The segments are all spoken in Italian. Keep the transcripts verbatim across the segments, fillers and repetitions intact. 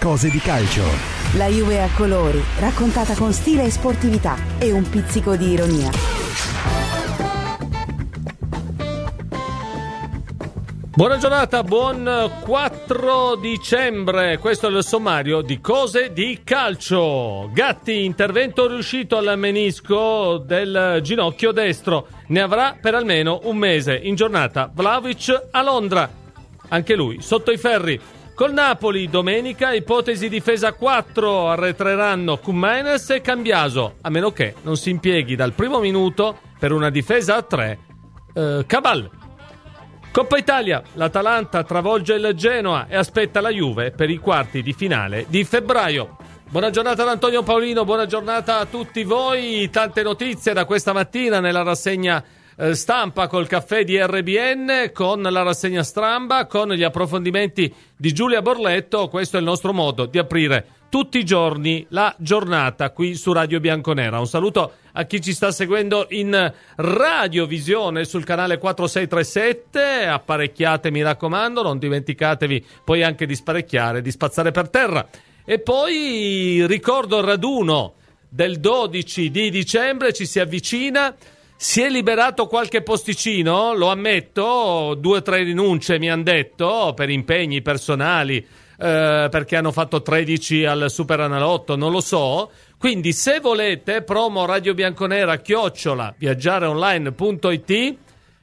Cose di calcio. La Juve a colori, raccontata con stile e sportività e un pizzico di ironia. Buona giornata, buon quattro dicembre. Questo è il sommario di Cose di calcio. Gatti, intervento riuscito al menisco del ginocchio destro. Ne avrà per almeno un mese. In giornata Vlahovic a Londra, anche lui sotto i ferri. Col Napoli domenica ipotesi difesa quattro, arretreranno Koumainis e Cambiaso, a meno che non si impieghi dal primo minuto per una difesa a tre eh, Cabal. Coppa Italia, l'Atalanta travolge il Genoa e aspetta la Juve per i quarti di finale di febbraio. Buona giornata ad Antonio Paolino, buona giornata a tutti voi. Tante notizie da questa mattina nella rassegna eh, stampa col caffè di R B N, con la rassegna Stramba, con gli approfondimenti di Giulia Borletto. Questo è il nostro modo di aprire tutti i giorni la giornata qui su Radio Bianconera. Un saluto a chi ci sta seguendo in radiovisione sul canale quattro sei tre sette. Apparecchiate, mi raccomando, non dimenticatevi poi anche di sparecchiare, di spazzare per terra. E poi ricordo il raduno del dodici di dicembre, ci si avvicina. Si è liberato qualche posticino, lo ammetto, due o tre rinunce mi hanno detto per impegni personali, eh, perché hanno fatto tredici al Superenalotto, non lo so. Quindi se volete, promo Radio Bianconera chiocciola viaggiareonline punto it.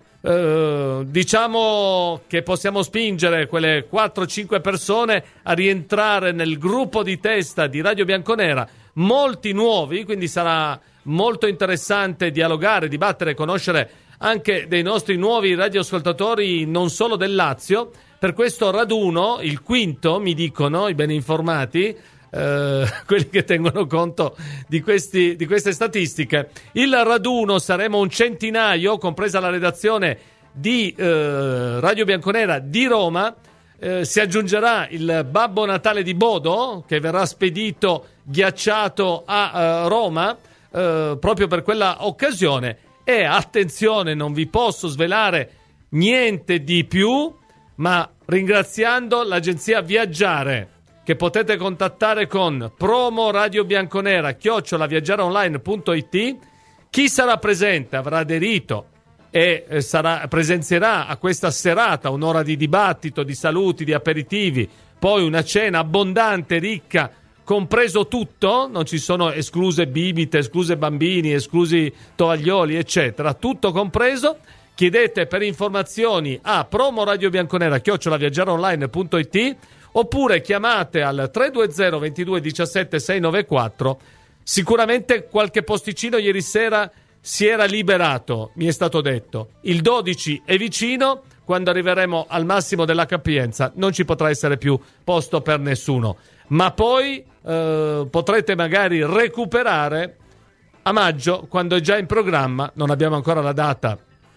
Uh, diciamo che possiamo spingere quelle quattro cinque persone a rientrare nel gruppo di testa di Radio Bianconera, molti nuovi, quindi sarà molto interessante dialogare, dibattere, conoscere anche dei nostri nuovi radioascoltatori non solo del Lazio. Per questo raduno, il quinto, mi dicono i ben informati, Uh, quelli che tengono conto di, questi, di queste statistiche, il raduno saremo un centinaio, compresa la redazione di uh, Radio Bianconera di Roma. Uh, si aggiungerà il Babbo Natale di Bodo, che verrà spedito ghiacciato a uh, Roma uh, proprio per quella occasione. E attenzione, non vi posso svelare niente di più, ma ringraziando l'agenzia Viaggiare, che potete contattare con promo Radio Bianconera chiocciola viaggiareonline punto it. Chi sarà presente avrà aderito e eh, sarà, presenzierà a questa serata un'ora di dibattito, di saluti, di aperitivi, poi una cena abbondante, ricca, compreso tutto, non ci sono escluse bibite, escluse bambini, esclusi tovaglioli, eccetera, tutto compreso. Chiedete per informazioni a promo Radio Bianconera chiocciola viaggiareonline punto it, oppure chiamate al tre due zero ventidue diciassette seicentonovantaquattro. Sicuramente qualche posticino ieri sera si era liberato, mi è stato detto. Il dodici è vicino, quando arriveremo al massimo della capienza non ci potrà essere più posto per nessuno. Ma poi eh, potrete magari recuperare a maggio, quando è già in programma. Non abbiamo ancora la data,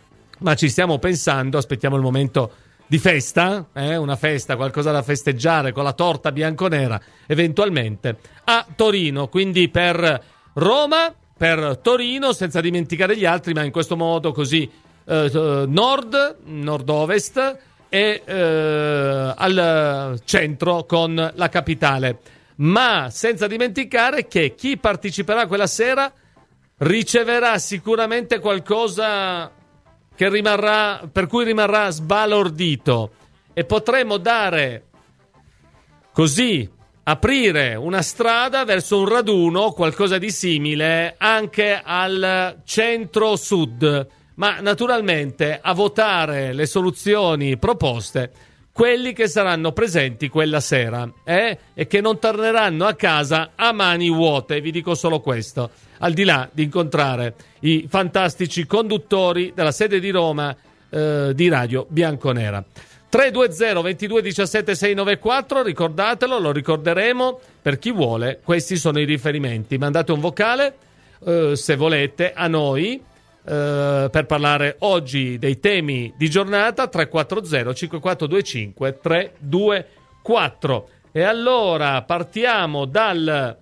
ma ci stiamo pensando, aspettiamo il momento di festa, eh? Una festa, qualcosa da festeggiare con la torta bianconera eventualmente a Torino, quindi per Roma, per Torino, senza dimenticare gli altri, ma in questo modo così eh, nord, nord-ovest e eh, al centro con la capitale. Ma senza dimenticare che chi parteciperà quella sera riceverà sicuramente qualcosa che rimarrà, per cui rimarrà sbalordito, e potremo dare così, aprire una strada verso un raduno, qualcosa di simile anche al centro-sud, ma naturalmente a votare le soluzioni proposte quelli che saranno presenti quella sera, eh? E che non torneranno a casa a mani vuote, vi dico solo questo, al di là di incontrare i fantastici conduttori della sede di Roma eh, di Radio Bianconera. tre due zero ventidue diciassette seicentonovantaquattro, ricordatelo, lo ricorderemo per chi vuole, questi sono i riferimenti. Mandate un vocale eh, se volete a noi eh, per parlare oggi dei temi di giornata. Tre quattro zero cinque quattro due cinque tre due quattro. E allora partiamo dal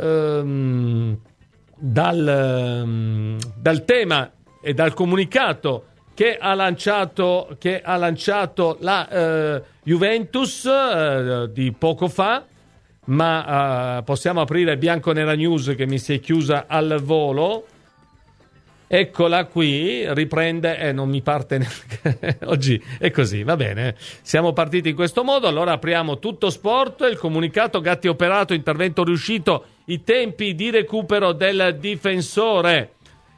ehm, dal, um, dal tema e dal comunicato che ha lanciato, che ha lanciato la uh, Juventus uh, di poco fa, ma uh, possiamo aprire Bianconera News che mi si è chiusa al volo. Eccola qui, riprende e eh, non mi parte neanche oggi, è così, va bene, siamo partiti in questo modo. Allora apriamo Tutto Sport, il comunicato Gatti operato, intervento riuscito, i tempi di recupero del difensore.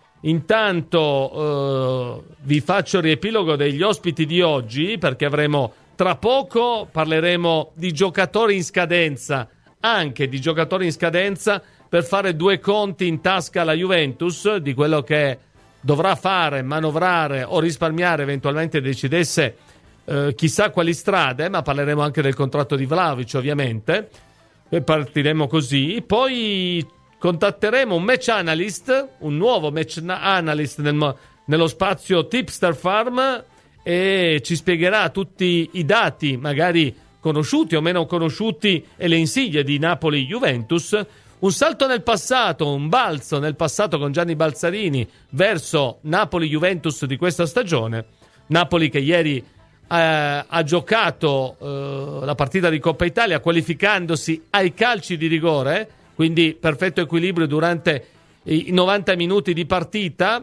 Intanto eh, vi faccio il riepilogo degli ospiti di oggi, perché avremo tra poco, parleremo di giocatori in scadenza, anche di giocatori in scadenza, per fare due conti in tasca alla Juventus di quello che dovrà fare, manovrare o risparmiare, eventualmente decidesse eh, chissà quali strade, ma parleremo anche del contratto di Vlahovic ovviamente, e partiremo così. Poi contatteremo un match analyst, un nuovo match analyst nel, nello spazio Tipster Farm, e ci spiegherà tutti i dati magari conosciuti o meno conosciuti e le insidie di Napoli-Juventus. Un salto nel passato, un balzo nel passato con Gianni Balzarini verso Napoli-Juventus di questa stagione. Napoli che ieri eh, ha giocato eh, la partita di Coppa Italia qualificandosi ai calci di rigore, quindi perfetto equilibrio durante i novanta minuti di partita.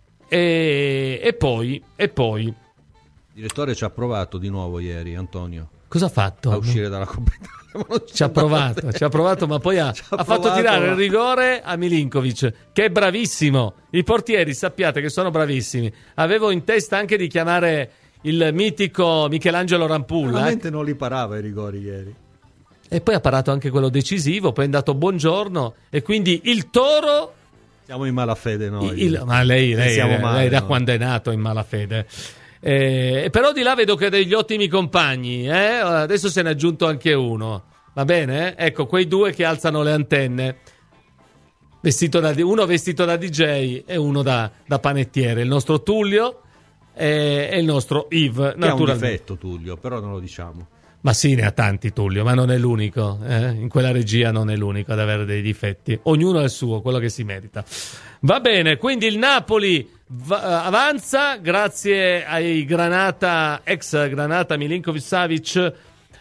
E, e poi e poi il direttore ci ha provato di nuovo ieri, Antonio. Cosa ha fatto? A uscire dalla Coppa Italia. Ci ha provato, ci ha provato, ma poi ha, ha, ha fatto tirare ma... il rigore a Milinkovic, che è bravissimo. I portieri sappiate che sono bravissimi. Avevo in testa anche di chiamare il mitico Michelangelo Rampulla. Veramente eh. non li parava i rigori ieri. E poi ha parato anche quello decisivo, poi è andato buongiorno, e quindi il Toro... Siamo in malafede noi. Il, ma lei, lei, lei, male, lei da no? quando è nato in malafede. Eh, però di là vedo che ha degli ottimi compagni, eh? Adesso se ne è aggiunto anche uno, va bene? Ecco, quei due che alzano le antenne, vestito da, uno vestito da D J e uno da, da panettiere, il nostro Tullio e, e il nostro Yves, che ha un difetto Tullio, però non lo diciamo. Ma sì, ne ha tanti Tullio, ma non è l'unico, eh? In quella regia non è l'unico ad avere dei difetti, ognuno ha il suo, quello che si merita. Va bene, quindi il Napoli va, avanza grazie ai Granata, ex Granata Milinkovic-Savic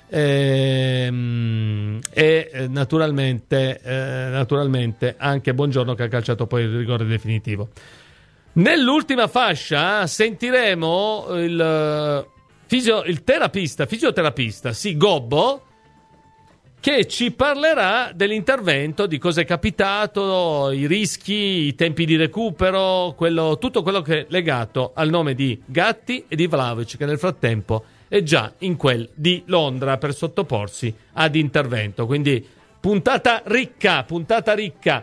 ehm, e eh, naturalmente, eh, naturalmente anche Buongiorno che ha calciato poi il rigore definitivo. Nell'ultima fascia sentiremo il... Fisio, il terapista, fisioterapista, sì, Gobbo, che ci parlerà dell'intervento, di cosa è capitato, i rischi, i tempi di recupero, quello, tutto quello che è legato al nome di Gatti e di Vlahovic, che nel frattempo è già in quel di Londra per sottoporsi ad intervento. Quindi puntata ricca, puntata ricca.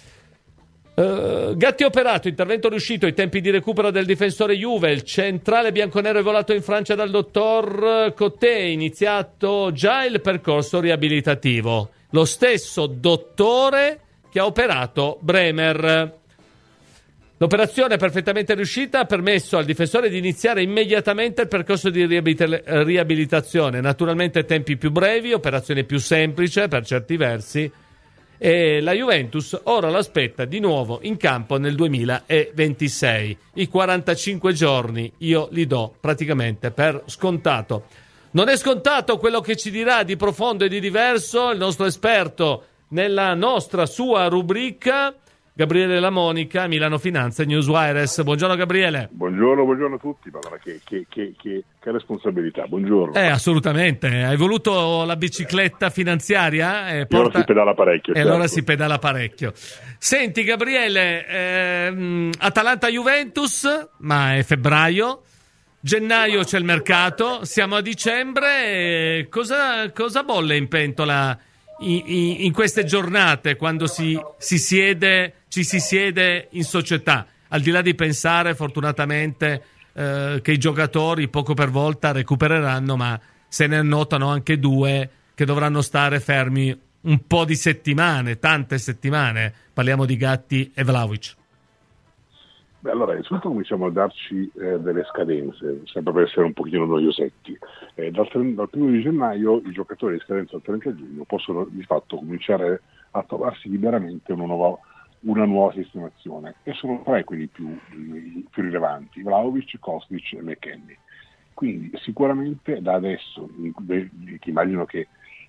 Uh, Gatti operato, intervento riuscito, i tempi di recupero del difensore Juve, il centrale bianconero è volato in Francia dal dottor Coté, iniziato già il percorso riabilitativo, lo stesso dottore che ha operato Bremer. L'operazione perfettamente riuscita ha permesso al difensore di iniziare immediatamente il percorso di riabilitazione, naturalmente tempi più brevi, operazione più semplice per certi versi, e la Juventus ora l'aspetta di nuovo in campo nel duemilaventisei. I quarantacinque giorni io li do praticamente per scontato. Non è scontato quello che ci dirà di profondo e di diverso il nostro esperto nella nostra sua rubrica, Gabriele Lamonica, Milano Finanza Newswires. Buongiorno Gabriele. Buongiorno, buongiorno a tutti. Madonna, che, che, che, che, che responsabilità. Buongiorno. Eh, assolutamente. Hai voluto la bicicletta finanziaria? Eh, porta... Allora si pedala parecchio. E certo. allora si pedala parecchio. Senti Gabriele, ehm, Atalanta-Juventus, ma è febbraio. Gennaio c'è il mercato, siamo a dicembre. Cosa, cosa bolle in pentola in, in, in queste giornate quando si, si siede, ci si siede in società? Al di là di pensare fortunatamente eh, che i giocatori poco per volta recupereranno, ma se ne annotano anche due che dovranno stare fermi un po' di settimane, tante settimane. Parliamo di Gatti e Vlahovic. Beh, allora, innanzitutto cominciamo a darci eh, delle scadenze, sempre per essere un pochino noiosetti. Eh, dal, dal primo di gennaio i giocatori di scadenza al trenta giugno possono di fatto cominciare a trovarsi liberamente una nuova, una nuova sistemazione, e sono tre quelli più, più rilevanti: Vlahovic, Kostic e McKennie. Quindi sicuramente da adesso, che immagino che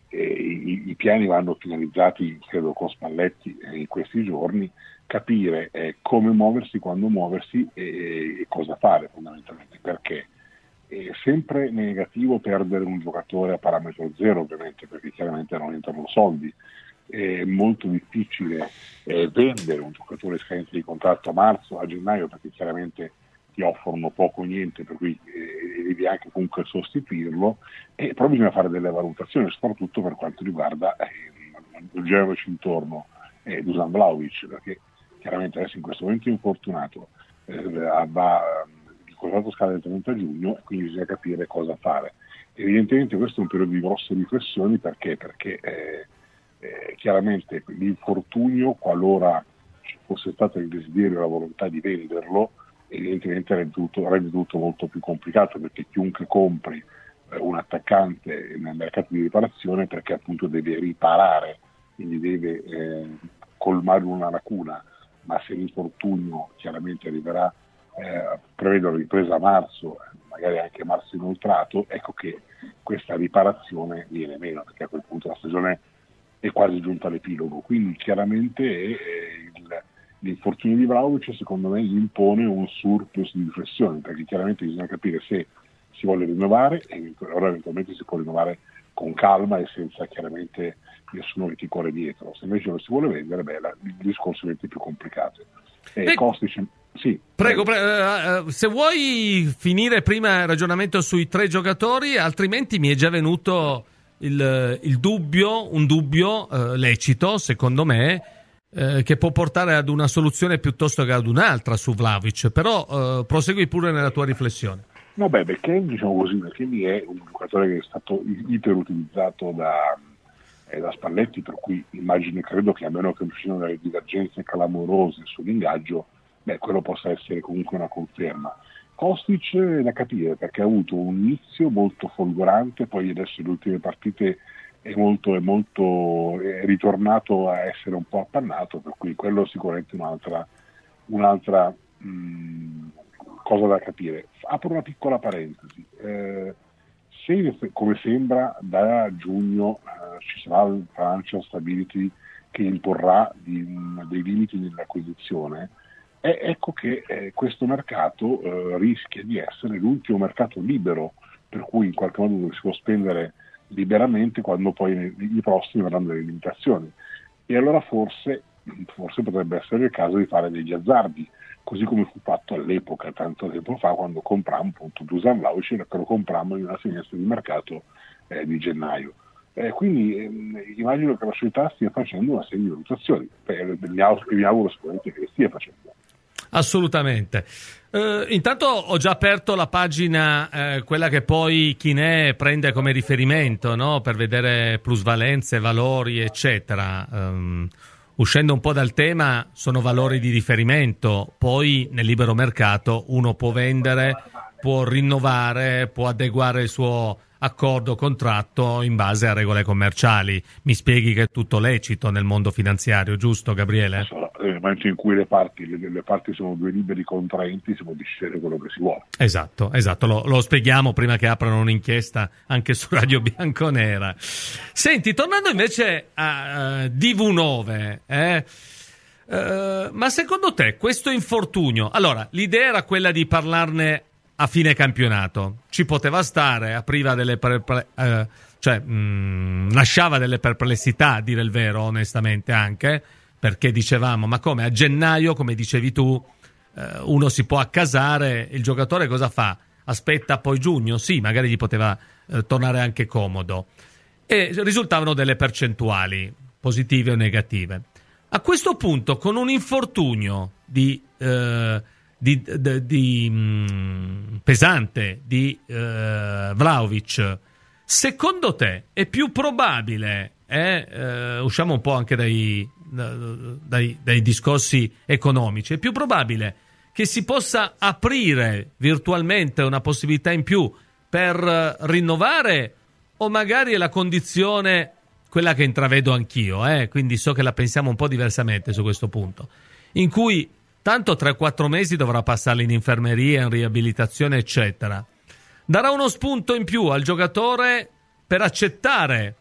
eh, i, i piani vanno finalizzati, credo, con Spalletti eh, in questi giorni, capire eh, come muoversi, quando muoversi e, e cosa fare fondamentalmente, perché è sempre negativo perdere un giocatore a parametro zero, ovviamente, perché chiaramente non entrano soldi. È molto difficile eh, vendere un giocatore scadenza di contratto a marzo, a gennaio, perché chiaramente ti offrono poco o niente, per cui eh, devi anche comunque sostituirlo, e però bisogna fare delle valutazioni, soprattutto per quanto riguarda eh, il girarci intorno eh, Dusan Vlahovic, perché chiaramente adesso in questo momento è infortunato, eh, va, il contratto scade il trenta giugno e quindi bisogna capire cosa fare. Evidentemente questo è un periodo di grosse riflessioni, perché perché eh, Eh, chiaramente l'infortunio, qualora ci fosse stato il desiderio e la volontà di venderlo, evidentemente rende tutto, rende tutto molto più complicato, perché chiunque compri eh, un attaccante nel mercato di riparazione, perché appunto deve riparare, quindi deve eh, colmare una lacuna, ma se l'infortunio chiaramente arriverà, eh, prevedo la ripresa a marzo, magari anche marzo inoltrato, ecco che questa riparazione viene meno, perché a quel punto la stagione è quasi giunta all'epilogo. Quindi chiaramente eh, il, l'infortunio di Vlahovic secondo me gli impone un surplus di riflessione, perché chiaramente bisogna capire se si vuole rinnovare, e ora eventualmente si può rinnovare con calma e senza chiaramente nessuno che ti corre dietro. Se invece lo si vuole vendere, beh, la, il discorso diventa più complicato. E Beh, Kostic, sì, prego, pre- uh, se vuoi finire prima il ragionamento sui tre giocatori, altrimenti mi è già venuto Il, il dubbio, un dubbio eh, lecito, secondo me, eh, che può portare ad una soluzione piuttosto che ad un'altra su Vlahovic, però eh, prosegui pure nella tua riflessione. No, beh, perché diciamo così, perché mi è un giocatore che è stato iperutilizzato da, eh, da Spalletti, per cui immagino e credo che a meno che non ci siano delle divergenze clamorose sull'ingaggio, beh, quello possa essere comunque una conferma. Kostic è da capire, perché ha avuto un inizio molto folgorante, poi adesso le ultime partite è molto, è molto è ritornato a essere un po' appannato, per cui quello è sicuramente un'altra, un'altra mh, cosa da capire. Apro una piccola parentesi, eh, se come sembra da giugno eh, ci sarà il Financial Stability che imporrà di, dei limiti nell'acquisizione, E ecco che eh, questo mercato eh, rischia di essere l'ultimo mercato libero, per cui in qualche modo si può spendere liberamente quando poi i prossimi avranno delle limitazioni. E allora forse, forse potrebbe essere il caso di fare degli azzardi, così come fu fatto all'epoca, tanto tempo fa, quando comprammo appunto Dusan Vlahovic, che lo comprammo in una finestra di mercato eh, di gennaio. Eh, quindi eh, immagino che la società stia facendo una serie di valutazioni, eh, mi auguro, mi auguro sicuramente che le stia facendo. Assolutamente. Eh, intanto ho già aperto la pagina, eh, quella che poi Chinè prende come riferimento, no? Per vedere plusvalenze, valori, eccetera. Um, uscendo un po' dal tema, sono valori di riferimento. Poi nel libero mercato uno può vendere, può rinnovare, può adeguare il suo accordo, contratto in base a regole commerciali. Mi spieghi che è tutto lecito nel mondo finanziario, giusto Gabriele? Nel momento in cui le parti, le, le parti sono due liberi contraenti, si può decidere quello che si vuole. Esatto, esatto, lo, lo spieghiamo prima che aprano un'inchiesta anche su Radio Bianconera. Senti, tornando invece a uh, D V nove, eh, uh, ma secondo te questo infortunio, allora l'idea era quella di parlarne a fine campionato, ci poteva stare, apriva delle perple- uh, cioè mh, lasciava delle perplessità, a dire il vero, onestamente, anche perché dicevamo, ma come a gennaio, come dicevi tu, eh, uno si può accasare, il giocatore cosa fa? Aspetta poi giugno? Sì, magari gli poteva eh, tornare anche comodo. E risultavano delle percentuali, positive o negative. A questo punto, con un infortunio di, eh, di, di, di mh, pesante di eh, Vlahovic, secondo te è più probabile, eh, eh, usciamo un po' anche dai Dai, dai discorsi economici, è più probabile che si possa aprire virtualmente una possibilità in più per rinnovare, o magari è la condizione quella che intravedo anch'io, eh? Quindi so che la pensiamo un po' diversamente su questo punto, in cui tanto tre quattro mesi dovrà passarli in infermeria, in riabilitazione eccetera, darà uno spunto in più al giocatore per accettare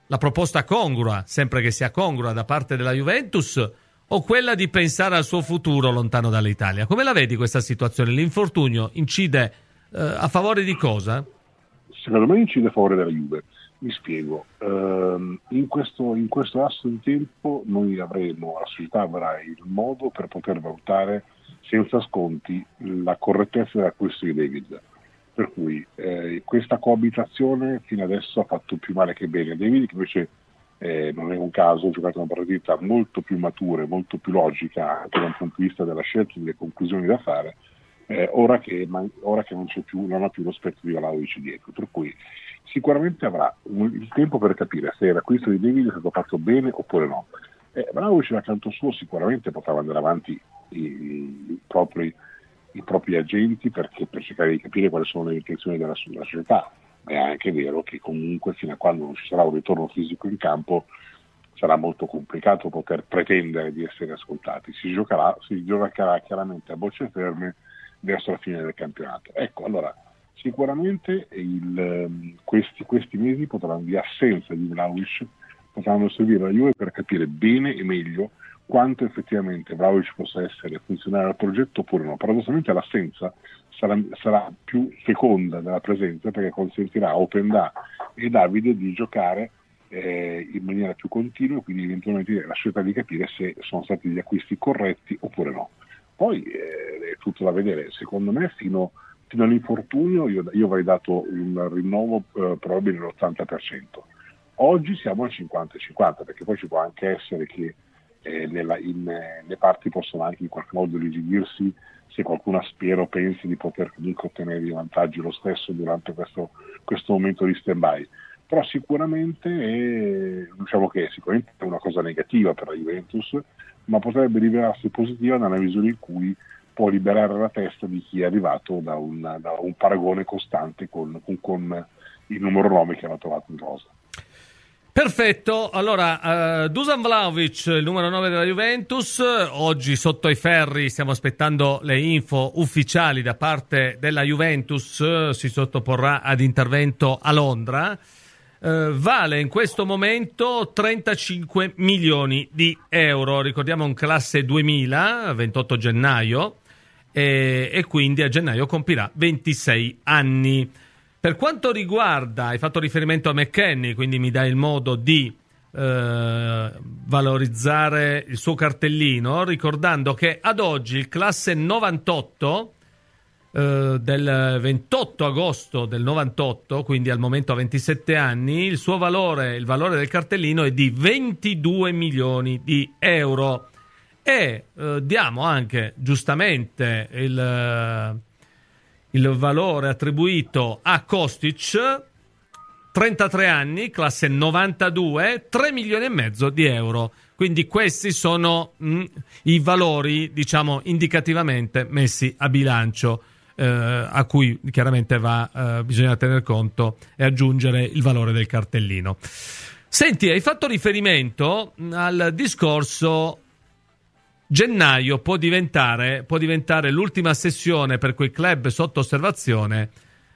la proposta congrua, sempre che sia congrua da parte della Juventus, o quella di pensare al suo futuro lontano dall'Italia? Come la vedi questa situazione? L'infortunio incide eh, a favore di cosa? Secondo me incide a favore della Juve. Mi spiego. Uh, in questo, in questo lasso di tempo noi avremo, la società avrà il modo per poter valutare senza sconti la correttezza dell'acquisto di David. Per cui eh, questa coabitazione fino adesso ha fatto più male che bene. David, che invece eh, non è un caso, ha giocato una partita molto più matura, molto più logica anche dal punto di vista della scelta e delle conclusioni da fare, eh, ora, che, man- ora che non c'è più, non ha più lo spettro di Vlahovic dietro. Per cui sicuramente avrà un, il tempo per capire se l'acquisto di David è stato fatto bene oppure no. Eh, Vlahovic da canto suo sicuramente poteva andare avanti i, i, propri, i propri agenti perché, per cercare di capire quali sono le intenzioni della, della società. Ma è anche vero che comunque fino a quando non ci sarà un ritorno fisico in campo sarà molto complicato poter pretendere di essere ascoltati. Si giocherà, si giocherà chiaramente a bocce ferme verso la fine del campionato. Ecco, allora sicuramente il, questi, questi mesi potranno, di assenza di Vlahovic, potranno servire alla Juve per capire bene e meglio quanto effettivamente Vlahovic possa essere funzionale al progetto oppure no. Paradossalmente l'assenza sarà, sarà più feconda della presenza, perché consentirà a Openda e Davide di giocare eh, in maniera più continua, quindi eventualmente la scelta di capire se sono stati gli acquisti corretti oppure no. Poi eh, è tutto da vedere. Secondo me fino fino all'infortunio io, io avrei dato un rinnovo eh, probabile all'ottanta per cento. Oggi siamo al cinquanta cinquanta, perché poi ci può anche essere che eh, nella, in, eh, le parti possono anche in qualche modo rigidirsi se qualcuno spera o pensi di poter comunque ottenere dei vantaggi lo stesso durante questo, questo momento di stand-by. Però sicuramente è, diciamo che sicuramente è una cosa negativa per la Juventus, ma potrebbe rivelarsi positiva nella misura in cui può liberare la testa di chi è arrivato da un, da un paragone costante con, con, con il numero nove che hanno trovato in rosa. Perfetto, allora uh, Dusan Vlahovic, il numero nove della Juventus, oggi sotto i ferri, stiamo aspettando le info ufficiali da parte della Juventus, uh, si sottoporrà ad intervento a Londra, uh, vale in questo momento trentacinque milioni di euro, ricordiamo un classe duemila, ventotto gennaio, e, e quindi a gennaio compirà ventisei anni. Per quanto riguarda, hai fatto riferimento a McKennie, quindi mi dai il modo di eh, valorizzare il suo cartellino, ricordando che ad oggi il classe novantotto eh, del ventotto agosto del novantotto, quindi al momento ha ventisette anni, il suo valore, il valore del cartellino è di ventidue milioni di euro. E eh, diamo anche giustamente il, il valore attribuito a Kostic, trentatré anni, classe novantadue, tre milioni e mezzo di euro. Quindi questi sono mh, i valori, diciamo, indicativamente messi a bilancio, eh, a cui chiaramente va, eh, bisogna tener conto e aggiungere il valore del cartellino. Senti, hai fatto riferimento al discorso gennaio può diventare, può diventare l'ultima sessione per quei club sotto osservazione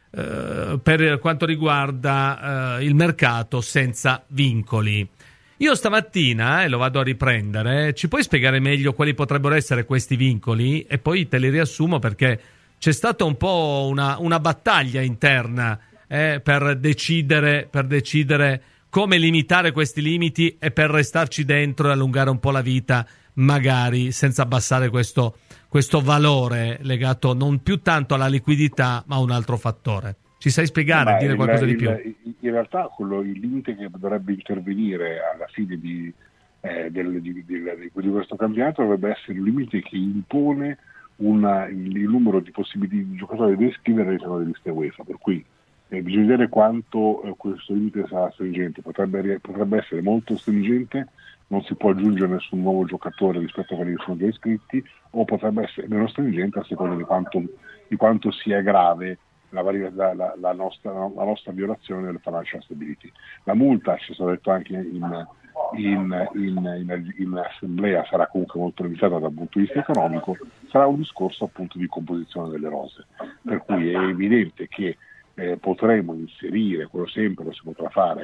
eh, per quanto riguarda eh, il mercato senza vincoli. Io stamattina, e eh, lo vado a riprendere, ci puoi spiegare meglio quali potrebbero essere questi vincoli e poi te li riassumo, perché c'è stata un po' una, una battaglia interna eh, per decidere, per decidere come limitare questi limiti e per restarci dentro e allungare un po' la vita, magari senza abbassare questo, questo valore legato non più tanto alla liquidità ma a un altro fattore. Ci sai spiegare, dire qualcosa il, di più? In realtà quello, il limite che dovrebbe intervenire alla fine di, eh, del, di, di, di questo campionato dovrebbe essere un limite che impone una, il, il numero di possibili di giocatori da iscrivere all'interno delle liste UEFA, per cui eh, bisogna vedere quanto eh, questo limite sarà stringente. Potrebbe, potrebbe essere molto stringente, non si può aggiungere nessun nuovo giocatore rispetto a quelli che sono già iscritti, o potrebbe essere meno stringente a seconda di quanto, di quanto sia grave la, la, la, la, nostra, la nostra violazione del financial stability. La multa, ci è stato detto anche in, in, in, in, in assemblea, sarà comunque molto limitata dal punto di vista economico, sarà un discorso appunto di composizione delle rose, per cui è evidente che eh, potremo inserire, quello sempre lo si potrà fare,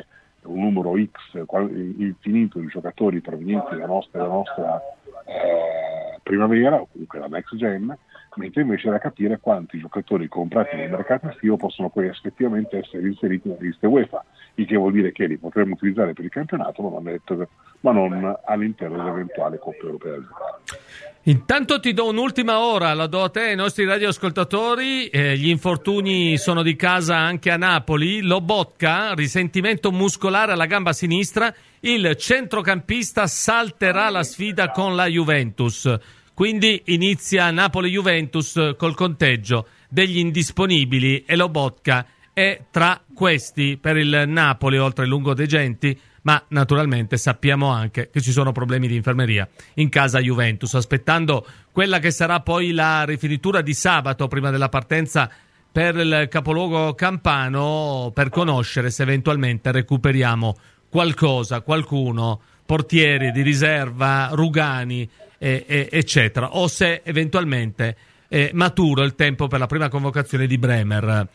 un numero X infinito di giocatori provenienti dalla nostra, dalla nostra eh, primavera o comunque la next gen, mentre invece da capire quanti giocatori comprati nel mercato estivo possono poi effettivamente essere inseriti nelle liste UEFA, il che vuol dire che li potremmo utilizzare per il campionato, ma non, detto, ma non all'interno dell'eventuale Coppa Europea del giocare. Intanto ti do un'ultima ora, la do a te e ai nostri radioascoltatori. Eh, gli infortuni sono di casa anche a Napoli. Lobotka, risentimento muscolare alla gamba sinistra, il centrocampista salterà la sfida con la Juventus. Quindi inizia Napoli-Juventus col conteggio degli indisponibili e Lobotka è tra questi per il Napoli, oltre ai lungodegenti, ma naturalmente sappiamo anche che ci sono problemi di infermeria in casa Juventus, aspettando quella che sarà poi la rifinitura di sabato prima della partenza per il capoluogo campano, per conoscere se eventualmente recuperiamo qualcosa, qualcuno, portieri di riserva, Rugani, e, e, eccetera, o se eventualmente è maturo il tempo per la prima convocazione di Bremer.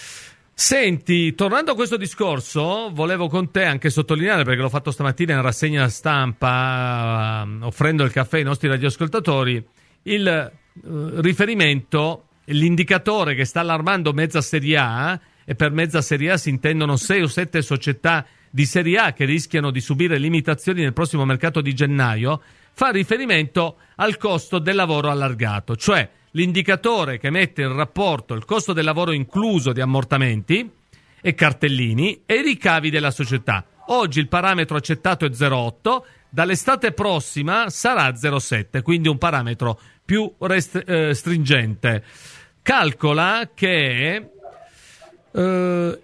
Senti, tornando a questo discorso, volevo con te anche sottolineare, perché l'ho fatto stamattina in rassegna stampa, uh, offrendo il caffè ai nostri radioascoltatori, il uh, riferimento, l'indicatore che sta allarmando mezza Serie A, e per mezza Serie A si intendono sei o sette società di Serie A che rischiano di subire limitazioni nel prossimo mercato di gennaio, fa riferimento al costo del lavoro allargato, cioè l'indicatore che mette in rapporto il costo del lavoro incluso di ammortamenti e cartellini e i ricavi della società. Oggi il parametro accettato è zero virgola otto, dall'estate prossima sarà zero virgola sette, quindi un parametro più rest- eh, stringente. Calcola che eh,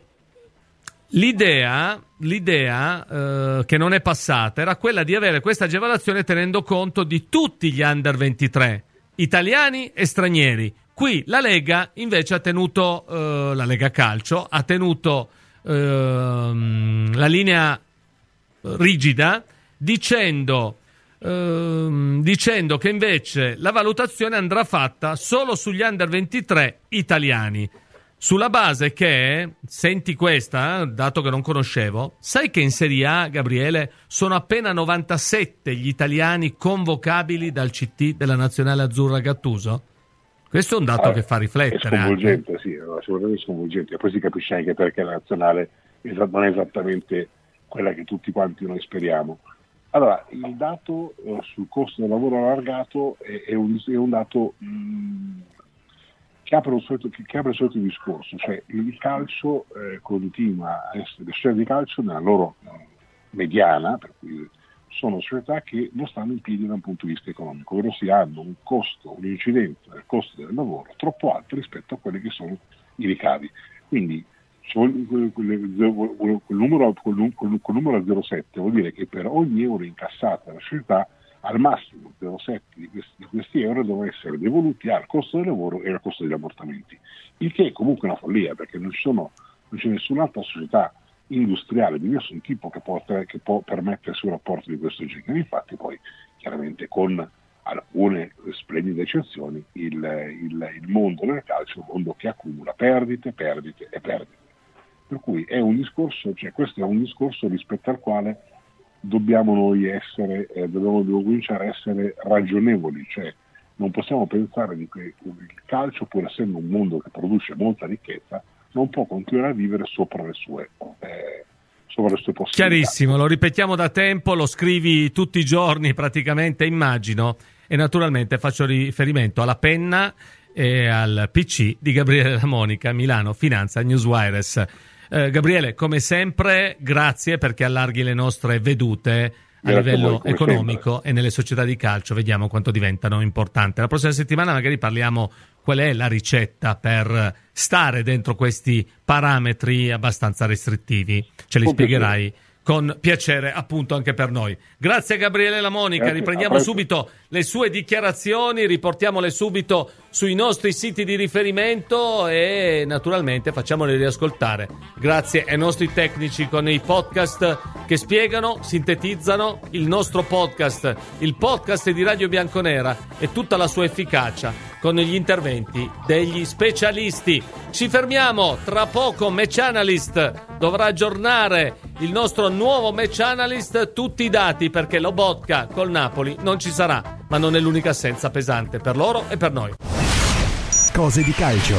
l'idea, l'idea eh, che non è passata era quella di avere questa agevolazione tenendo conto di tutti gli under ventitré, italiani e stranieri. Qui la Lega invece ha tenuto, eh, la Lega Calcio ha tenuto eh, la linea rigida, dicendo, eh, dicendo che invece la valutazione andrà fatta solo sugli under ventitré italiani, sulla base che, senti questa, dato che non conoscevo, sai che in Serie A, Gabriele, sono appena novantasette gli italiani convocabili dal C T della Nazionale Azzurra Gattuso? Questo è un dato ah, che fa riflettere. È sconvolgente, anche. Sì, sicuramente sconvolgente. E poi si capisce anche perché la Nazionale non è esattamente quella che tutti quanti noi speriamo. Allora, il dato eh, sul costo del lavoro allargato è, è, un, è un dato... Mh, Che apre, solito, che apre il solito discorso, cioè il calcio eh, continua a essere, le società di calcio nella loro eh, mediana, per cui sono società che non stanno in piedi da un punto di vista economico, ovvero si hanno un costo, un'incidenza del costo del lavoro troppo alto rispetto a quelli che sono i ricavi. Quindi quel, quel, quel numero, quel, quel, quel numero zero virgola sette vuol dire che per ogni euro incassato dalla società al massimo zero virgola sette di questi, di questi euro devono essere devoluti al costo del lavoro e al costo degli ammortamenti, il che è comunque una follia, perché non ci sono, non c'è nessun'altra società industriale di nessun tipo che può, che può permettersi un rapporto di questo genere. Infatti poi chiaramente con alcune splendide eccezioni il, il, il mondo del calcio è un mondo che accumula perdite, perdite e perdite, per cui è un discorso, cioè questo è un discorso rispetto al quale dobbiamo noi essere, eh, dobbiamo, dobbiamo cominciare a essere ragionevoli, cioè non possiamo pensare di che il calcio, pur essendo un mondo che produce molta ricchezza, non può continuare a vivere sopra le sue, eh, sopra le sue possibilità. Chiarissimo, lo ripetiamo da tempo, lo scrivi tutti i giorni praticamente, immagino, e naturalmente faccio riferimento alla penna e al P C di Gabriele La Monica, Milano Finanza Newswires. Eh, Gabriele, come sempre, grazie perché allarghi le nostre vedute a grazie livello a economico sempre. E nelle società di calcio vediamo quanto diventano importanti. La prossima settimana magari parliamo qual è la ricetta per stare dentro questi parametri abbastanza restrittivi. Ce li spiegherai con piacere, appunto, anche per noi. Grazie Gabriele La Monica, grazie, riprendiamo subito le sue dichiarazioni, riportiamole subito sui nostri siti di riferimento e naturalmente facciamoli riascoltare grazie ai nostri tecnici con i podcast che spiegano, sintetizzano il nostro podcast, il podcast di Radio Bianconera e tutta la sua efficacia con gli interventi degli specialisti. Ci fermiamo, tra poco Match Analyst dovrà aggiornare il nostro nuovo Match Analyst tutti i dati, perché Lobotka col Napoli non ci sarà, ma non è l'unica assenza pesante per loro e per noi. Cose di calcio.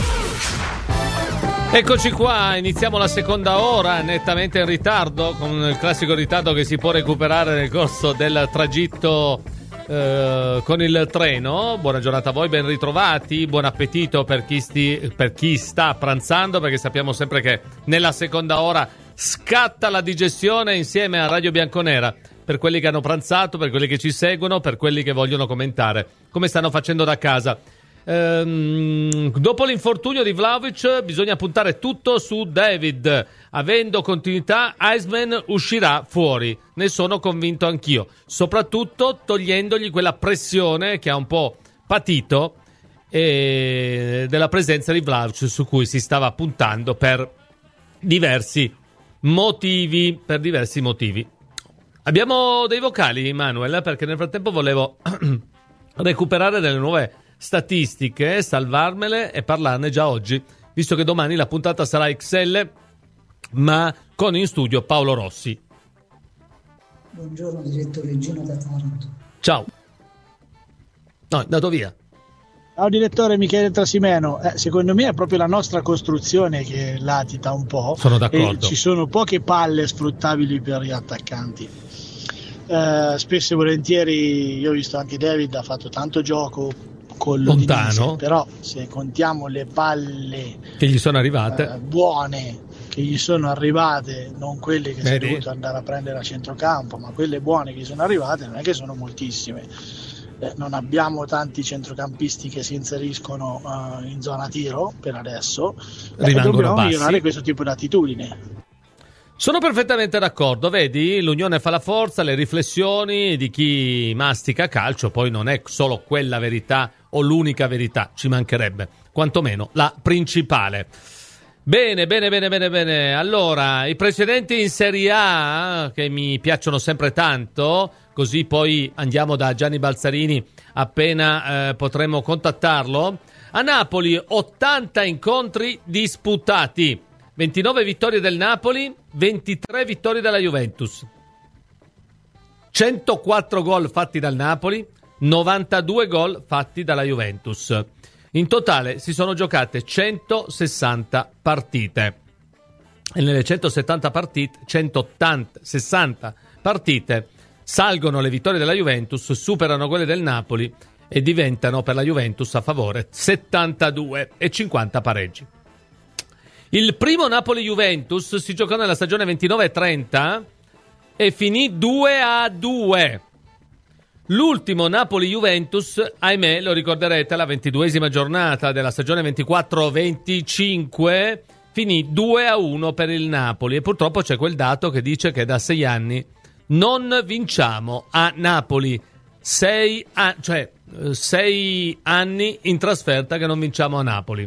Eccoci qua, iniziamo la seconda ora nettamente in ritardo, con il classico ritardo che si può recuperare nel corso del tragitto eh, con il treno. Buona giornata a voi, ben ritrovati, buon appetito per chi, sti, per chi sta pranzando, perché sappiamo sempre che nella seconda ora scatta la digestione insieme a Radio Bianconera, per quelli che hanno pranzato, per quelli che ci seguono, per quelli che vogliono commentare come stanno facendo da casa. Ehm, dopo l'infortunio di Vlahovic bisogna puntare tutto su David. Avendo continuità, Iceman uscirà fuori, ne sono convinto anch'io, soprattutto togliendogli quella pressione che ha un po' patito e della presenza di Vlahovic, su cui si stava puntando per diversi motivi per diversi motivi. Abbiamo dei vocali, Manuel, perché nel frattempo volevo recuperare delle nuove statistiche, salvarmele e parlarne già oggi, visto che domani la puntata sarà X L, ma con in studio Paolo Rossi. Buongiorno direttore, Gino da Taranto. Ciao. No, è andato via. Ciao direttore, Michele Trasimeno. Eh, secondo me è proprio la nostra costruzione che latita un po'. Sono d'accordo. E ci sono poche palle sfruttabili per gli attaccanti. Eh, spesso e volentieri io ho visto anche David ha fatto tanto gioco con l'Udinese, però se contiamo le palle che gli sono arrivate eh, buone che gli sono arrivate, non quelle che si è Vedi? dovuto andare a prendere a centrocampo, ma quelle buone che gli sono arrivate, non è che sono moltissime. Eh, non abbiamo tanti centrocampisti che si inseriscono uh, in zona tiro per adesso, eh, dobbiamo bassi. migliorare questo tipo di attitudine. Sono perfettamente d'accordo, vedi, l'unione fa la forza, le riflessioni di chi mastica calcio poi non è solo quella verità o l'unica verità, ci mancherebbe, quantomeno la principale. Bene, bene, bene, bene, bene. Allora, i precedenti in Serie A, che mi piacciono sempre tanto, così poi andiamo da Gianni Balzarini appena eh, potremo contattarlo. A Napoli ottanta incontri disputati, ventinove vittorie del Napoli, ventitré vittorie della Juventus, centoquattro gol fatti dal Napoli, novantadue gol fatti dalla Juventus. In totale si sono giocate centosessanta partite e nelle centosettanta partite, centottanta, sessanta partite salgono le vittorie della Juventus, superano quelle del Napoli e diventano per la Juventus a favore settantadue e cinquanta pareggi. Il primo Napoli-Juventus si giocò nella stagione ventinove trenta e finì due a due. L'ultimo Napoli-Juventus, ahimè, lo ricorderete, la ventiduesima giornata della stagione ventiquattro venticinque, finì due a uno per il Napoli e purtroppo c'è quel dato che dice che da sei anni non vinciamo a Napoli. Sei, a- cioè, sei anni in trasferta che non vinciamo a Napoli.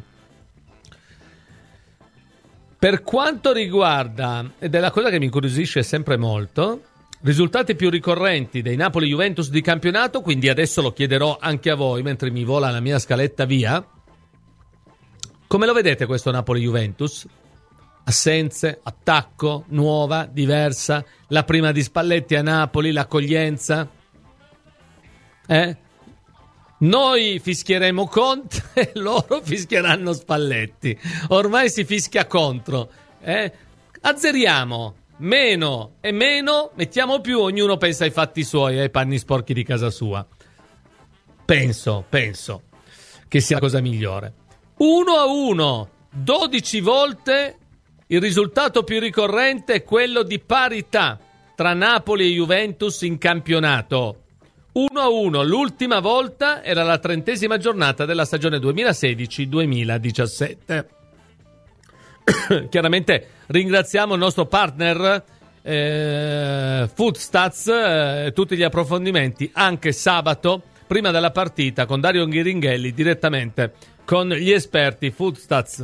Per quanto riguarda, ed è la cosa che mi incuriosisce sempre molto, risultati più ricorrenti dei Napoli-Juventus di campionato, quindi adesso lo chiederò anche a voi mentre mi vola la mia scaletta via. Come lo vedete questo Napoli-Juventus? Assenze, attacco, nuova, diversa, la prima di Spalletti a Napoli, l'accoglienza? Eh? Noi fischieremo Conte e loro fischieranno Spalletti. Ormai si fischia contro. Eh? Azzeriamo. Meno e meno, mettiamo più, ognuno pensa ai fatti suoi, ai panni sporchi di casa sua. Penso, penso che sia la cosa migliore. uno a uno, dodici volte il risultato più ricorrente è quello di parità tra Napoli e Juventus in campionato. uno a uno, l'ultima volta era la trentesima giornata della stagione duemilasedici duemiladiciassette. Chiaramente ringraziamo il nostro partner eh, Foodstats, eh, tutti gli approfondimenti anche sabato prima della partita con Dario Ghiringhelli direttamente con gli esperti Foodstats.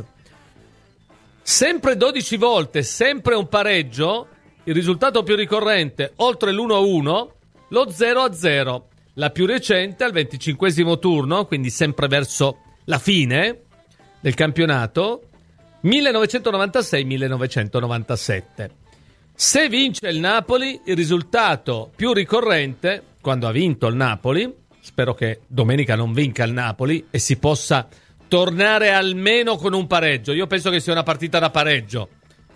Sempre dodici volte, sempre un pareggio, il risultato più ricorrente oltre l'uno a uno, lo zero a zero. La più recente al venticinquesimo turno, quindi sempre verso la fine del campionato, millenovecentonovantasei millenovecentonovantasette. Se vince il Napoli, il risultato più ricorrente, quando ha vinto il Napoli, spero che domenica non vinca il Napoli e si possa tornare almeno con un pareggio. Io penso che sia una partita da pareggio.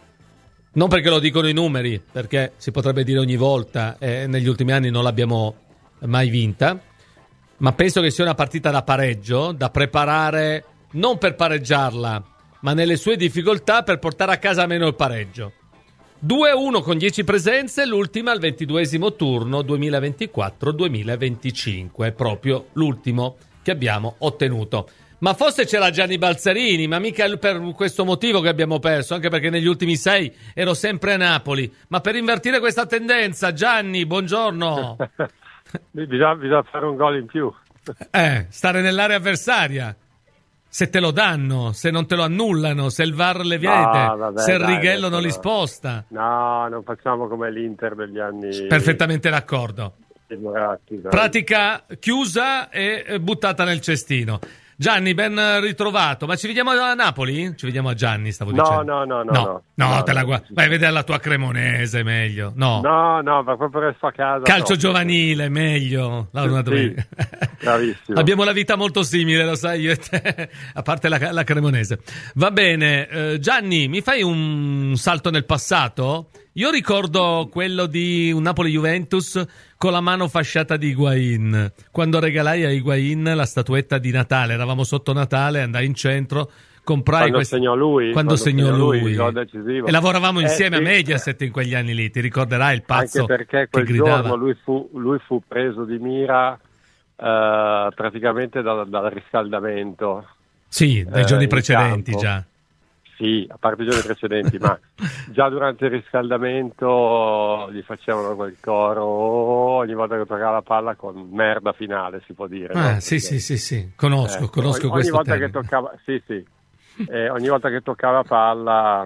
Non perché lo dicono i numeri, perché si potrebbe dire ogni volta, e negli ultimi anni non l'abbiamo mai vinta, ma penso che sia una partita da pareggio, da preparare non per pareggiarla, ma nelle sue difficoltà per portare a casa meno il pareggio. due a uno con dieci presenze, l'ultima al ventiduesimo turno duemilaventiquattro duemilaventicinque, proprio l'ultimo che abbiamo ottenuto. Ma forse c'era Gianni Balzarini, ma mica per questo motivo che abbiamo perso, anche perché negli ultimi sei ero sempre a Napoli. Ma per invertire questa tendenza, Gianni, buongiorno. bisogna, bisogna fare un gol in più. Eh, stare nell'area avversaria. Se te lo danno, se non te lo annullano, se il V A R le viete, no, vabbè, se il dai, righello non no. li sposta. No, non facciamo come l'Inter degli anni... Perfettamente d'accordo. Moratti, pratica chiusa e buttata nel cestino. Gianni, ben ritrovato. Ma ci vediamo a Napoli? Ci vediamo a Gianni, stavo no, dicendo. No, no, no. No, no, no, no te la no, guarda. Vai a vedere la tua Cremonese, meglio. No, no, no, ma proprio resto a casa. Calcio no. giovanile, meglio. La una sì, bravissimo. Abbiamo la vita molto simile, lo sai, io e te, a parte la, la Cremonese. Va bene, eh, Gianni, mi fai un salto nel passato? Io ricordo quello di un Napoli-Juventus con la mano fasciata di Higuain, quando regalai a Higuain la statuetta di Natale. Eravamo sotto Natale, andai in centro, comprai quando quest... segnò lui quando, quando segnò lui, lui e lavoravamo insieme eh, sì. a Mediaset in quegli anni lì, ti ricorderai il pazzo anche perché quel che gridava. giorno lui fu, lui fu preso di mira uh, praticamente dal, dal riscaldamento, sì, dai giorni eh, precedenti campo. già. Sì, a parte i giorni precedenti, ma già durante il riscaldamento gli facevano quel coro ogni volta che toccava la palla con merda finale, si può dire. Ah, no? sì, Perché, sì, sì, sì, conosco, eh, conosco ogni, questo ogni volta termine. che toccava, sì, sì, eh, ogni volta che toccava palla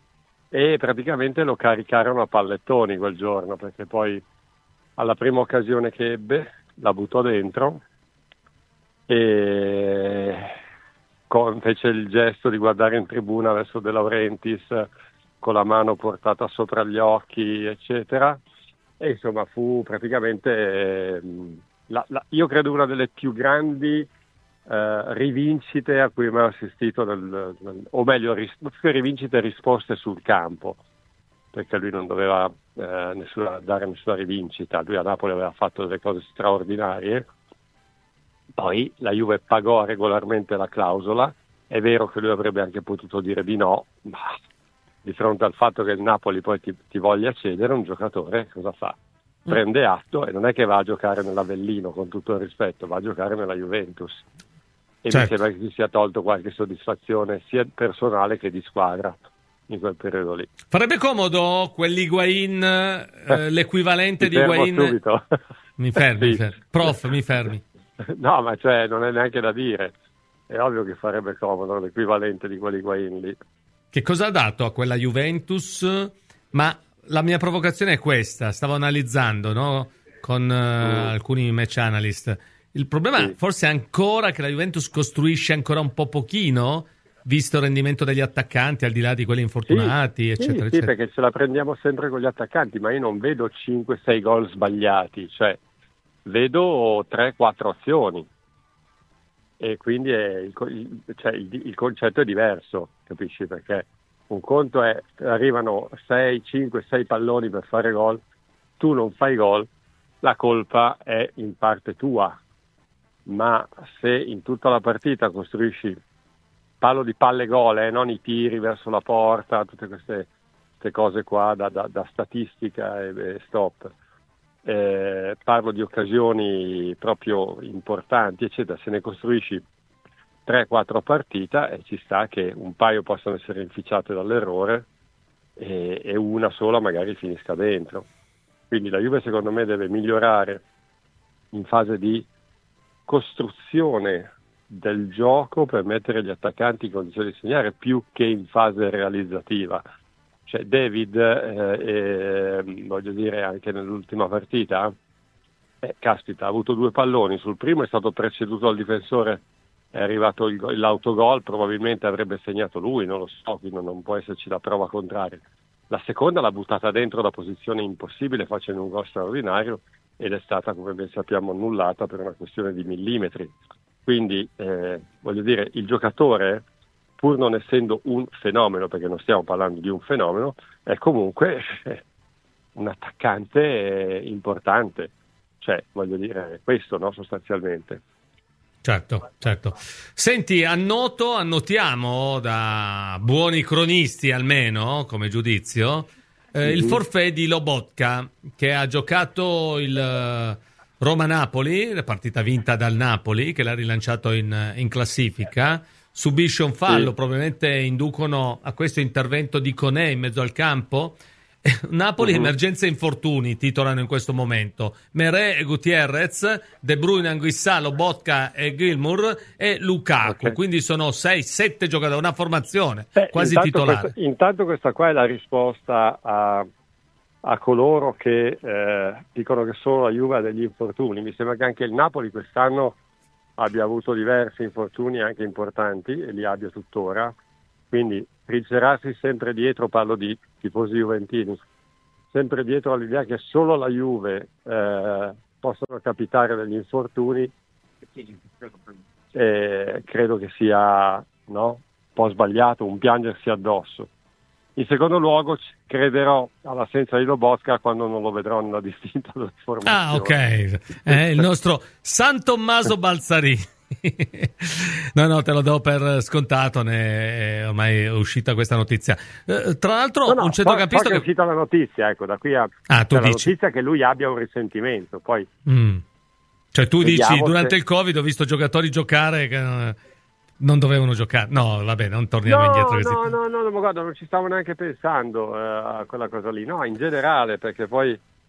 e praticamente lo caricarono a pallettoni quel giorno, perché poi alla prima occasione che ebbe la buttò dentro e con, fece il gesto di guardare in tribuna verso De Laurentiis con la mano portata sopra gli occhi, eccetera, e insomma fu praticamente eh, la, la, io credo una delle più grandi eh, rivincite a cui mai ho assistito nel, nel, o meglio ris- rivincite e risposte sul campo, perché lui non doveva eh, nessuna, dare nessuna rivincita, lui a Napoli aveva fatto delle cose straordinarie. Poi la Juve pagò regolarmente la clausola, è vero che lui avrebbe anche potuto dire di no, ma di fronte al fatto che il Napoli poi ti, ti voglia cedere, un giocatore cosa fa? Prende atto e non è che va a giocare nell'Avellino, con tutto il rispetto, va a giocare nella Juventus. E certo. Mi sembra che si sia tolto qualche soddisfazione sia personale che di squadra in quel periodo lì. Farebbe comodo quell'Higuain, eh, l'equivalente di Higuain. Subito. Mi fermi, sì. mi fermi. Prof, mi fermi. No, ma cioè non è neanche da dire. È ovvio che farebbe comodo l'equivalente di quell'Higuain lì. Che cosa ha dato a quella Juventus? Ma la mia provocazione è questa, stavo analizzando, no? Con uh, mm. alcuni match analyst. Il problema sì. forse è ancora che la Juventus costruisce ancora un po' pochino, visto il rendimento degli attaccanti, al di là di quelli infortunati, sì, eccetera, sì, eccetera. Sì, perché ce la prendiamo sempre con gli attaccanti, ma io non vedo cinque sei gol sbagliati, cioè vedo tre quattro azioni. E quindi è il, il, cioè il, il concetto è diverso, capisci? Perché un conto è arrivano sei, cinque, sei palloni per fare gol, tu non fai gol, la colpa è in parte tua, ma se in tutta la partita costruisci, parlo di palle gol, eh, non i tiri verso la porta, tutte queste, queste cose qua da, da, da statistica e, e stop, eh, parlo di occasioni proprio importanti, eccetera, se ne costruisci tre quattro partite e ci sta che un paio possano essere inficiate dall'errore e, e una sola magari finisca dentro. Quindi la Juve secondo me deve migliorare in fase di costruzione del gioco per mettere gli attaccanti in condizione di segnare più che in fase realizzativa. Cioè David, eh, eh, voglio dire anche nell'ultima partita, eh, caspita, ha avuto due palloni, sul primo è stato preceduto dal difensore, è arrivato il, l'autogol, probabilmente avrebbe segnato lui, non lo so, quindi non può esserci la prova contraria. La seconda l'ha buttata dentro da posizione impossibile facendo un gol straordinario ed è stata, come ben sappiamo, annullata per una questione di millimetri. Quindi eh, voglio dire, il giocatore, pur non essendo un fenomeno, perché non stiamo parlando di un fenomeno, è comunque eh, un attaccante eh, importante. Cioè, voglio dire, questo, no, sostanzialmente. Certo, certo. Senti, annoto, annotiamo da buoni cronisti almeno, come giudizio, eh, mm-hmm. il forfait di Lobotka, che ha giocato il uh, Roma-Napoli, la partita vinta dal Napoli, che l'ha rilanciato in, in classifica, subisce un fallo, sì. Probabilmente inducono a questo intervento di Koné in mezzo al campo. Napoli, uh-huh. emergenza infortuni, titolano in questo momento Meré e Gutierrez, De Bruyne, Anguissà, Lobotka e Gilmour e Lukaku, okay. Quindi sono sei sette giocatori, una formazione Beh, quasi intanto titolare. Questa, intanto questa qua è la risposta a, a coloro che eh, dicono che solo la Juve ha degli infortuni. Mi sembra che anche il Napoli quest'anno abbia avuto diversi infortuni anche importanti e li abbia tuttora, quindi ricerarsi sempre dietro, parlo di tifosi juventini, sempre dietro all'idea che solo la Juve eh, possono capitare degli infortuni, eh, credo che sia no, un po' sbagliato, un piangersi addosso. In secondo luogo crederò all'assenza di Lobotka quando non lo vedrò nella distinta formazione. Ah, ok, è il nostro San Tommaso Balzarini. No, no, te lo do per scontato, ne è ormai è uscita questa notizia. Eh, tra l'altro, no, no, un centrocampista che è uscita la notizia, ecco, da qui a ah, tu cioè, la dici. notizia che lui abbia un risentimento, poi mm. Cioè tu dici durante se... il Covid ho visto giocatori giocare che non dovevano giocare. No, vabbè, non torniamo no, indietro no, così. no, no, no, ma guarda, non ci stavo neanche pensando eh, a quella cosa lì, no, in generale, perché poi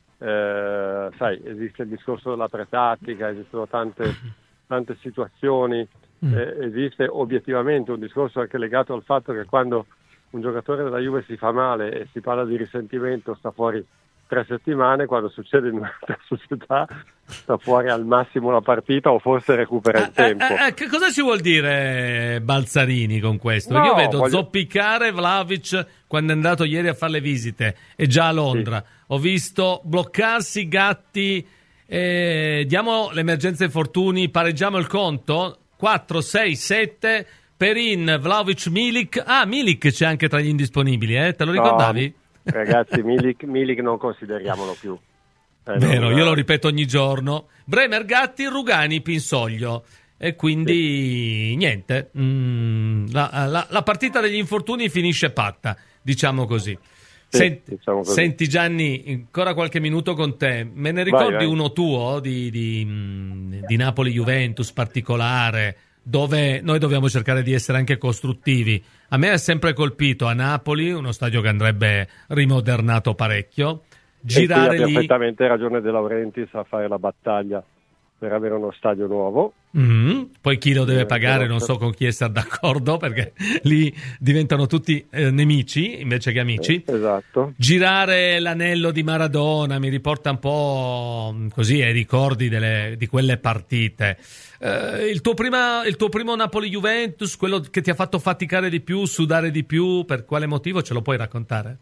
eh, sai, esiste il discorso della pretattica, esistono tante tante situazioni, mm. eh, esiste obiettivamente un discorso anche legato al fatto che quando un giocatore della Juve si fa male e si parla di risentimento sta fuori tre settimane, quando succede in un'altra società sta fuori al massimo la partita o forse recupera il tempo. Eh, eh, eh, che cosa ci vuol dire Balzarini con questo? No, Io vedo voglio... zoppicare Vlahovic quando è andato ieri a fare le visite, è già a Londra. Sì. Ho visto bloccarsi Gatti. Eh, diamo l'emergenza infortuni, pareggiamo il conto quattro, sei, sette. Perin, Vlahovic, Milik. Ah, Milik c'è anche tra gli indisponibili, eh? Te lo ricordavi? No, ragazzi, Milik, Milik non consideriamolo più. Eh, Vero, non... io lo ripeto ogni giorno. Bremer, Gatti, Rugani, Pinsoglio. E quindi sì. niente. Mm, la, la, la partita degli infortuni finisce patta, diciamo così. Senti, diciamo senti Gianni, ancora qualche minuto con te. Me ne ricordi vai, vai. uno tuo di, di, di Napoli-Juventus particolare, dove noi dobbiamo cercare di essere anche costruttivi? A me è sempre colpito a Napoli, uno stadio che andrebbe rimodernato parecchio. Girare e qui ha lì. perfettamente ragione De Laurentiis a fare la battaglia per avere uno stadio nuovo. Mm-hmm. Poi chi lo deve pagare non so con chi essere d'accordo, perché lì diventano tutti eh, nemici invece che amici. Eh, esatto. Girare l'anello di Maradona mi riporta un po' così ai ricordi delle, di quelle partite. Eh, il tuo prima, il tuo primo Napoli-Juventus, quello che ti ha fatto faticare di più, sudare di più, per quale motivo ce lo puoi raccontare?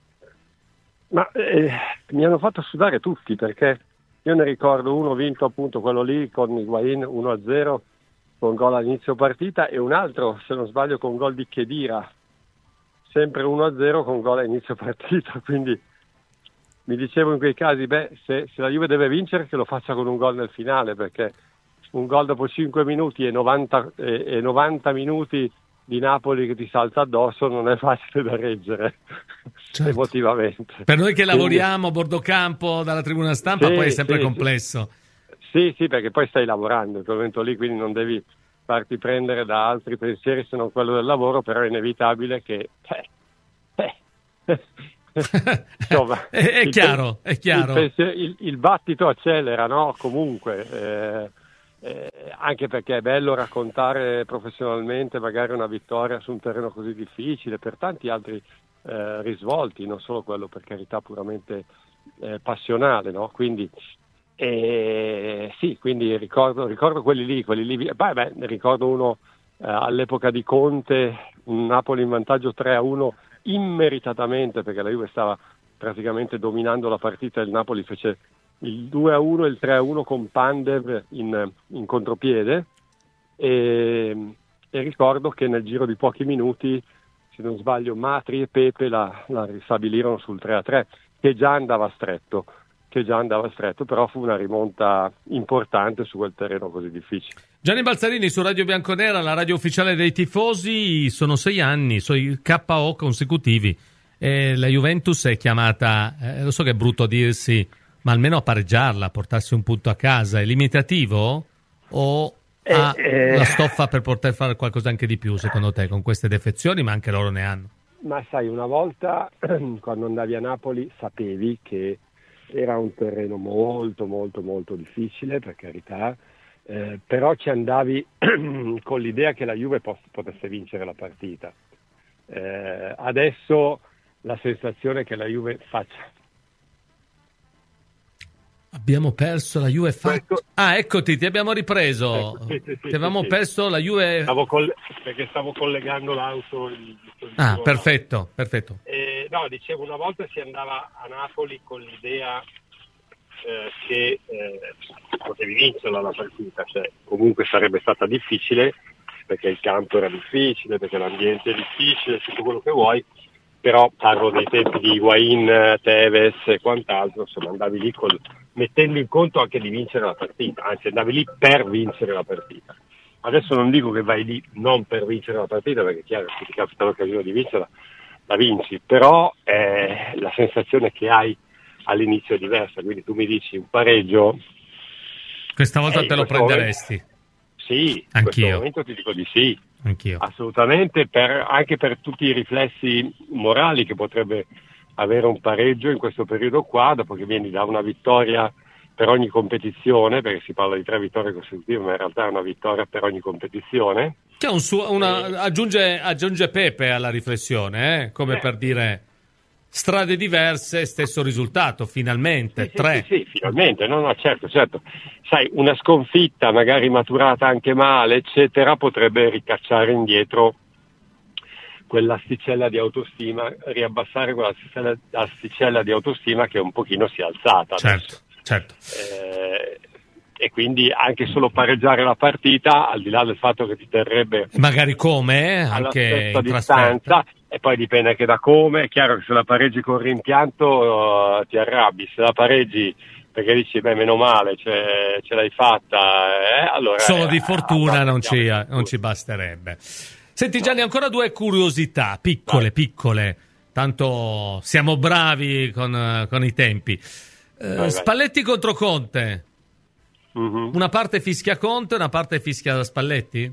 Ma eh, mi hanno fatto sudare tutti, perché io ne ricordo uno vinto appunto quello lì con Higuain uno a zero con gol all'inizio partita e un altro, se non sbaglio, con gol di Khedira, sempre uno a zero con gol all'inizio partita. Quindi mi dicevo in quei casi, beh, se, se la Juve deve vincere che lo faccia con un gol nel finale, perché un gol dopo cinque minuti e novanta, e, e novanta minuti di Napoli che ti salta addosso non è facile da reggere, certo. Emotivamente. Per noi che lavoriamo a bordo campo dalla tribuna stampa, sì, poi è sempre sì, complesso. Sì, sì, perché poi stai lavorando in quel momento lì, quindi non devi farti prendere da altri pensieri se non quello del lavoro, però è inevitabile che eh, eh, insomma, è, è chiaro, il, è chiaro. Il, pensiero, il, il battito accelera, no? Comunque eh, eh, anche perché è bello raccontare professionalmente magari una vittoria su un terreno così difficile, per tanti altri eh, risvolti, non solo quello per carità puramente eh, passionale, no? Quindi eh, sì, quindi ricordo, ricordo quelli lì, quelli lì, beh, beh, ricordo uno eh, all'epoca di Conte, un Napoli in vantaggio tre a uno immeritatamente, perché la Juve stava praticamente dominando la partita, il Napoli fece il due a uno e il tre a uno con Pandev in, in contropiede e, e ricordo che nel giro di pochi minuti, se non sbaglio, Matri e Pepe la, la ristabilirono sul tre a tre, che già andava stretto, che già andava stretto, però fu una rimonta importante su quel terreno così difficile. Gianni Balzarini su Radio Bianconera, la radio ufficiale dei tifosi. Sono sei anni, sono i K O consecutivi. E la Juventus è chiamata, eh, lo so che è brutto dirsi, ma almeno a pareggiarla, a portarsi un punto a casa. È limitativo o eh, ha eh, la stoffa per poter fare qualcosa anche di più, secondo te, con queste defezioni, ma anche loro ne hanno? Ma sai, una volta quando andavi a Napoli sapevi che era un terreno molto molto molto difficile, per carità, eh, però ci andavi con l'idea che la Juve potesse vincere la partita. Eh, adesso la sensazione è che la Juve faccia. Abbiamo perso la Juve. Fa... Questo... Ah, eccoti, ti abbiamo ripreso. Ecco, sì, sì, sì, ti avevamo sì, perso la Juve. Stavo coll... Perché stavo collegando l'auto. Il... Ah, perfetto, perfetto. Eh, no, dicevo, una volta si andava a Napoli con l'idea eh, che eh, potevi vincerla la partita, cioè comunque sarebbe stata difficile perché il campo era difficile, perché l'ambiente è difficile, tutto quello che vuoi, però parlo dei tempi di Higuaín, Tevez e quant'altro, insomma andavi lì col... mettendo in conto anche di vincere la partita, anzi andavi lì per vincere la partita. Adesso non dico che vai lì non per vincere la partita, perché è chiaro che se ti capita l'occasione di vincerla, la vinci, però eh, la sensazione che hai all'inizio è diversa, quindi tu mi dici un pareggio... Questa volta eh, te lo prenderesti? Momento, sì, anch'io. In questo momento ti dico di sì. Anch'io. Assolutamente, per, anche per tutti i riflessi morali che potrebbe avere un pareggio in questo periodo qua, dopo che vieni da una vittoria per ogni competizione, perché si parla di tre vittorie consecutive, ma in realtà è una vittoria per ogni competizione. C'è un suo, una, eh. aggiunge, aggiunge Pepe alla riflessione, eh? come eh. per dire strade diverse, stesso risultato, finalmente, sì, tre. Sì, sì, sì, finalmente, no, no, certo, certo. Sai, una sconfitta magari maturata anche male, eccetera, potrebbe ricacciare indietro quell'asticella di autostima, riabbassare quella asticella di autostima che un pochino si è alzata. Certo, adesso. certo. Eh, e quindi anche solo pareggiare la partita, al di là del fatto che ti terrebbe magari come, eh, alla anche stessa distanza, e poi dipende anche da come. È chiaro che se la pareggi con rimpianto uh, ti arrabbi, se la pareggi perché dici beh meno male, cioè, ce l'hai fatta, eh, allora solo eh, di fortuna eh, non, ci, non ci basterebbe. Senti Gianni, ancora due curiosità piccole, vai. piccole, tanto siamo bravi con, con i tempi. Eh, vai, Spalletti vai. contro Conte, mm-hmm. una parte fischia Conte, una parte fischia Spalletti?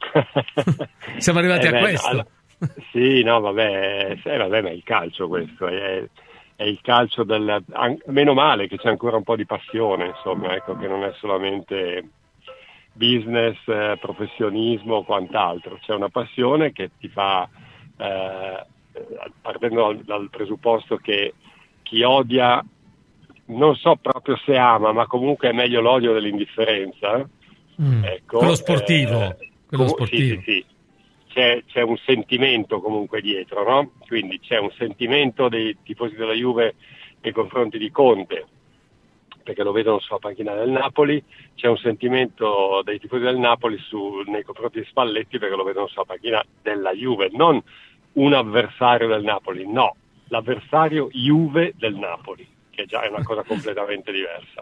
Siamo arrivati eh a beh, questo. No, sì, no, vabbè, eh, vabbè, ma è il calcio questo, è, è il calcio del... Meno male che c'è ancora un po' di passione, insomma, ecco, che non è solamente business, eh, professionismo o quant'altro. C'è una passione che ti fa, eh, partendo dal, dal presupposto che chi odia, non so proprio se ama, ma comunque è meglio l'odio dell'indifferenza. Mm, ecco, quello sportivo. Eh, quello com- sportivo. Sì, sì, sì. C'è, c'è un sentimento comunque dietro, no? Quindi c'è un sentimento dei tifosi della Juve nei confronti di Conte, perché lo vedono sulla panchina del Napoli, c'è un sentimento dei tifosi del Napoli su, nei confronti di Spalletti, perché lo vedono sulla panchina della Juve, non un avversario del Napoli, no, l'avversario Juve del Napoli, che già è una cosa completamente diversa.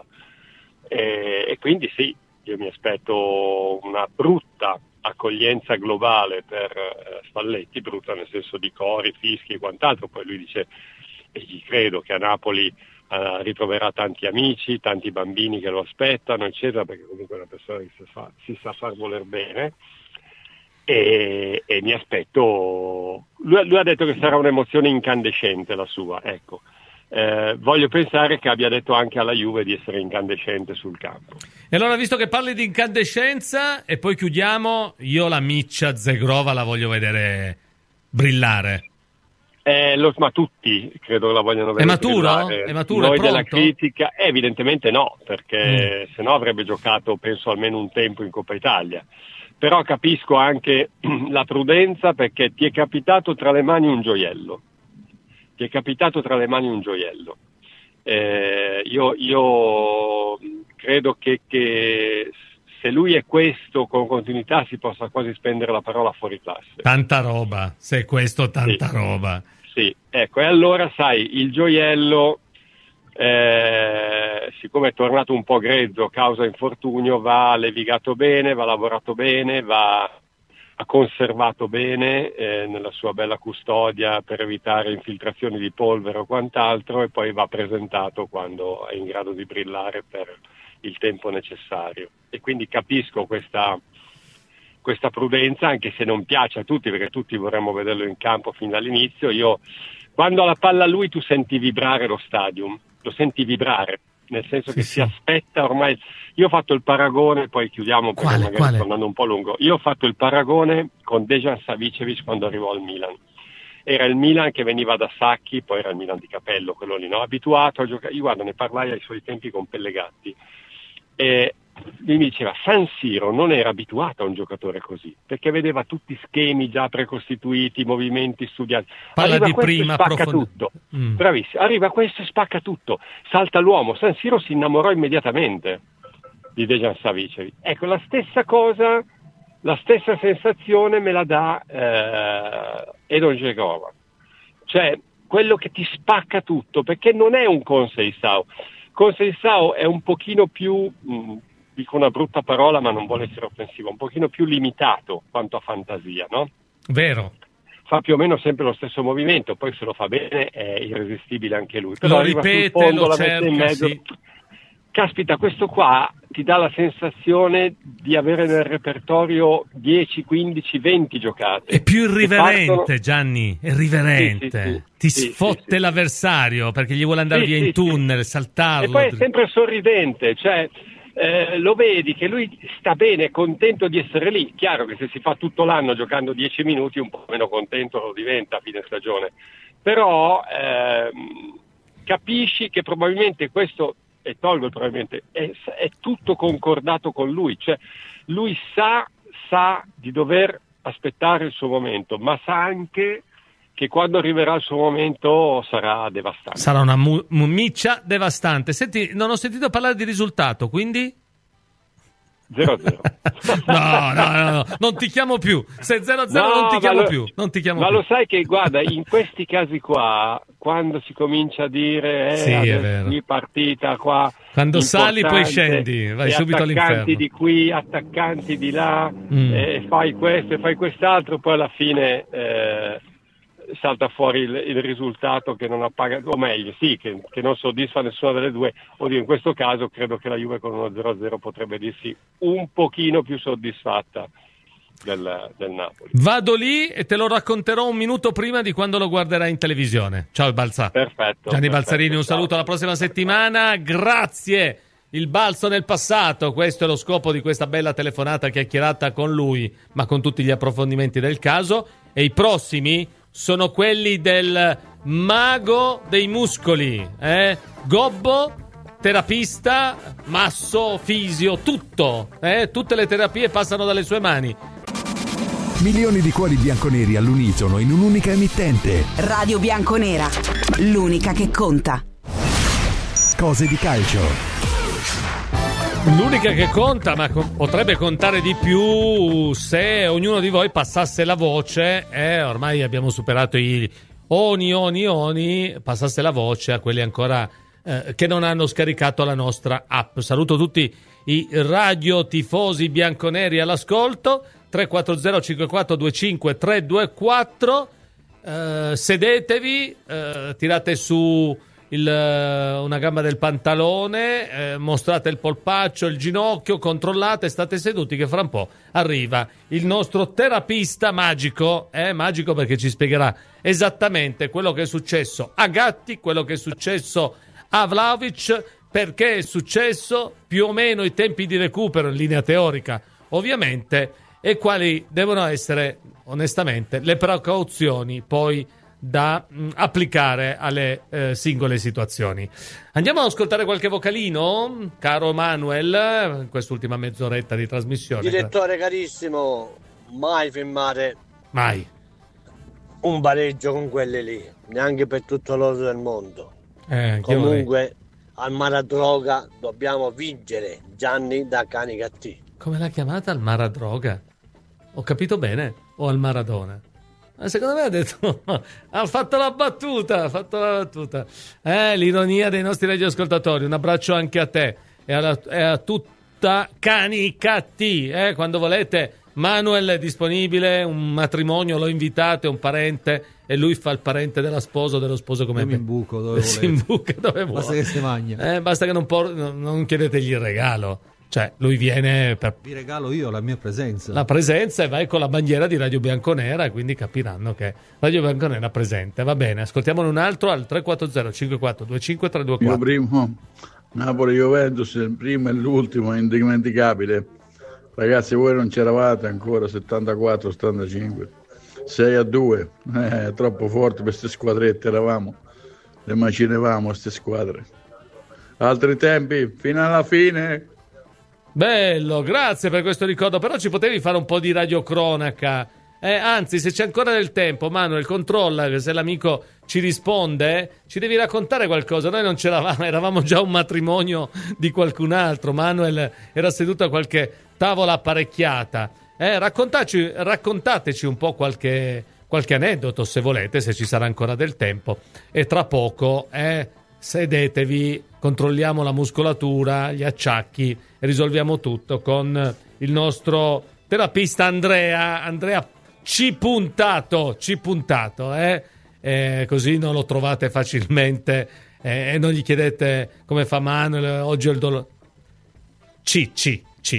E, e quindi sì, io mi aspetto una brutta accoglienza globale per eh, Spalletti, brutta nel senso di cori, fischi e quant'altro. Poi lui dice, e gli credo, che a Napoli eh, ritroverà tanti amici, tanti bambini che lo aspettano, eccetera, perché comunque è una persona che si fa, si sa far voler bene, e, e mi aspetto, lui, lui ha detto che sarà un'emozione incandescente la sua, ecco, eh, voglio pensare che abbia detto anche alla Juve di essere incandescente sul campo. E allora, visto che parli di incandescenza, e poi chiudiamo, io la miccia Zegrova la voglio vedere brillare. Eh, lo, ma tutti credo la vogliono vedere. È maturo? brillare. È maturo? Noi è pronto? della critica, eh, evidentemente no, perché mm. se no avrebbe giocato penso almeno un tempo in Coppa Italia. Però capisco anche la prudenza, perché ti è capitato tra le mani un gioiello. Ti è capitato tra le mani un gioiello. Eh, io, io credo che, che se lui è questo con continuità si possa quasi spendere la parola fuori classe. Tanta roba, se è questo tanta sì. roba. Sì, ecco, e allora sai, il gioiello, eh, siccome è tornato un po' grezzo causa infortunio, va levigato bene, va lavorato bene, va conservato bene eh, nella sua bella custodia per evitare infiltrazioni di polvere o quant'altro, e poi va presentato quando è in grado di brillare per il tempo necessario. E quindi capisco questa, questa prudenza, anche se non piace a tutti, perché tutti vorremmo vederlo in campo fin dall'inizio. Io, quando ha la palla lui, tu senti vibrare lo stadium, lo senti vibrare, nel senso che sì, si sì. aspetta ormai. Io ho fatto il paragone, poi chiudiamo perché quale, magari quale? sto andando un po' lungo. Io ho fatto il paragone con Dejan Savicevic quando arrivò al Milan. Era il Milan che veniva da Sacchi, poi era il Milan di Capello, quello lì, no? Abituato a giocare. Io guarda, ne parlai ai suoi tempi con Pellegatti. E lui mi diceva, San Siro non era abituato a un giocatore così, perché vedeva tutti schemi già precostituiti, movimenti studiati. Parla arriva di questo prima, e spacca profond... tutto. Mm. Bravissimo, arriva questo e spacca tutto, salta l'uomo. San Siro si innamorò immediatamente di Dejan Savicevic. Ecco, la stessa cosa, la stessa sensazione me la dà eh, Edon Džegrova. Cioè, quello che ti spacca tutto, perché non è un Conceição. Conceição è un pochino più, mh, dico una brutta parola ma non vuole essere offensivo, un pochino più limitato quanto a fantasia, no? Vero. Fa più o meno sempre lo stesso movimento, poi se lo fa bene è irresistibile anche lui. Però lo ripete, fondo, lo la cerca, in mezzo. Sì. Caspita, questo qua ti dà la sensazione di avere nel repertorio dieci, quindici, venti giocate. È più irriverente, partono... Gianni, è irriverente. Sì, sì, sì. Ti sì, sfotte sì, l'avversario perché gli vuole andare sì, via sì, in tunnel, sì. saltarlo. E poi è sempre sorridente, cioè eh, lo vedi che lui sta bene, è contento di essere lì. Chiaro che se si fa tutto l'anno giocando dieci minuti un po' meno contento lo diventa a fine stagione. Però ehm, capisci che probabilmente questo... e tolgo probabilmente, è, è tutto concordato con lui, cioè lui sa, sa di dover aspettare il suo momento, ma sa anche che quando arriverà il suo momento sarà devastante. Sarà una mu- mumiccia devastante. Senti, non ho sentito parlare di risultato, quindi? zero a zero. no, no, no, no, non ti chiamo più. Se è zero a zero no, non ti chiamo lo, più. Non ti chiamo ma più. lo sai che, guarda, in questi casi qua, quando si comincia a dire eh, sì, adesso qui partita qua, quando sali poi scendi, vai subito all'inferno. Attaccanti di qui, attaccanti di là, mm. eh, fai questo e fai quest'altro, poi alla fine eh, salta fuori il, il risultato che non appaga, o meglio, sì, che, che non soddisfa nessuna delle due. Oddio, in questo caso credo che la Juve con uno zero a zero potrebbe dirsi un pochino più soddisfatta del, del Napoli. Vado lì e te lo racconterò un minuto prima di quando lo guarderai in televisione. Ciao il Balza. Perfetto. Gianni perfetto, Balzarini, un ciao. saluto alla prossima settimana. Grazie. Il balzo nel passato, questo è lo scopo di questa bella telefonata chiacchierata con lui, ma con tutti gli approfondimenti del caso. E i prossimi sono quelli del mago dei muscoli, eh? Gobbo, terapista, masso, fisio, tutto, eh? Tutte le terapie passano dalle sue mani. Milioni di cuori bianconeri all'unisono in un'unica emittente. Radio Bianconera, l'unica che conta. Cose di calcio. L'unica che conta, ma co- potrebbe contare di più se ognuno di voi passasse la voce, eh, ormai abbiamo superato i oni, oni, oni, passasse la voce a quelli ancora eh, che non hanno scaricato la nostra app. Saluto tutti i radio tifosi bianconeri all'ascolto, tre quattro zero cinque quattro due cinque tre due quattro, eh, sedetevi, eh, tirate su il, una gamba del pantalone, eh, mostrate il polpaccio, il ginocchio, controllate, state seduti che fra un po' arriva il nostro terapista magico, eh, magico perché ci spiegherà esattamente quello che è successo a Gatti, quello che è successo a Vlahovic, perché è successo, più o meno i tempi di recupero in linea teorica ovviamente, e quali devono essere onestamente le precauzioni poi da mh, applicare alle eh, singole situazioni. Andiamo ad ascoltare qualche vocalino, caro Manuel, in quest'ultima mezz'oretta di trasmissione. Direttore carissimo, mai firmare mai un pareggio con quelle lì, neanche per tutto l'oro del mondo. Eh, comunque al Maradroga dobbiamo vincere, Gianni da Canicattì. Come l'ha chiamata? Al Maradroga? Ho capito bene? O al Maradona? Secondo me ha detto, ha fatto la battuta, ha fatto la battuta. Eh, l'ironia dei nostri radioascoltatori. Un abbraccio anche a te e, alla, e a tutta Canicattì. Eh, quando volete, Manuel è disponibile, un matrimonio lo invitate, un parente, e lui fa il parente della sposa o dello sposo come me. me. Mi imbuco dove si imbuca dove vuole. Basta che si mangia. Eh, basta che non, por- non chiedetegli il regalo. Cioè, lui viene per... Vi regalo io la mia presenza. La presenza, e vai con la bandiera di Radio Bianconera, e quindi capiranno che Radio Bianconera è presente. Va bene, ascoltiamone un altro al tre quattro zero cinque quattro due cinque tre due quattro. Il primo Napoli-Juventus, il primo e l'ultimo è indimenticabile. Ragazzi, voi non c'eravate ancora, settantaquattro settantacinque. sei a due, eh, troppo forte per queste squadrette, eravamo. Le macinevamo queste squadre. Altri tempi, fino alla fine... Bello, grazie per questo ricordo, però ci potevi fare un po' di radiocronaca, eh, anzi se c'è ancora del tempo, Manuel, controlla che se l'amico ci risponde, ci devi raccontare qualcosa. Noi non c'eravamo, eravamo già un matrimonio di qualcun altro, Manuel era seduto a qualche tavola apparecchiata, eh, raccontaci, raccontateci un po' qualche, qualche aneddoto se volete, se ci sarà ancora del tempo, e tra poco eh, sedetevi, controlliamo la muscolatura, gli acciacchi e risolviamo tutto con il nostro terapista Andrea. Andrea ci puntato, ci puntato, eh? Eh, così non lo trovate facilmente eh, e non gli chiedete come fa Manuel, oggi ho il dolore. C, C, C.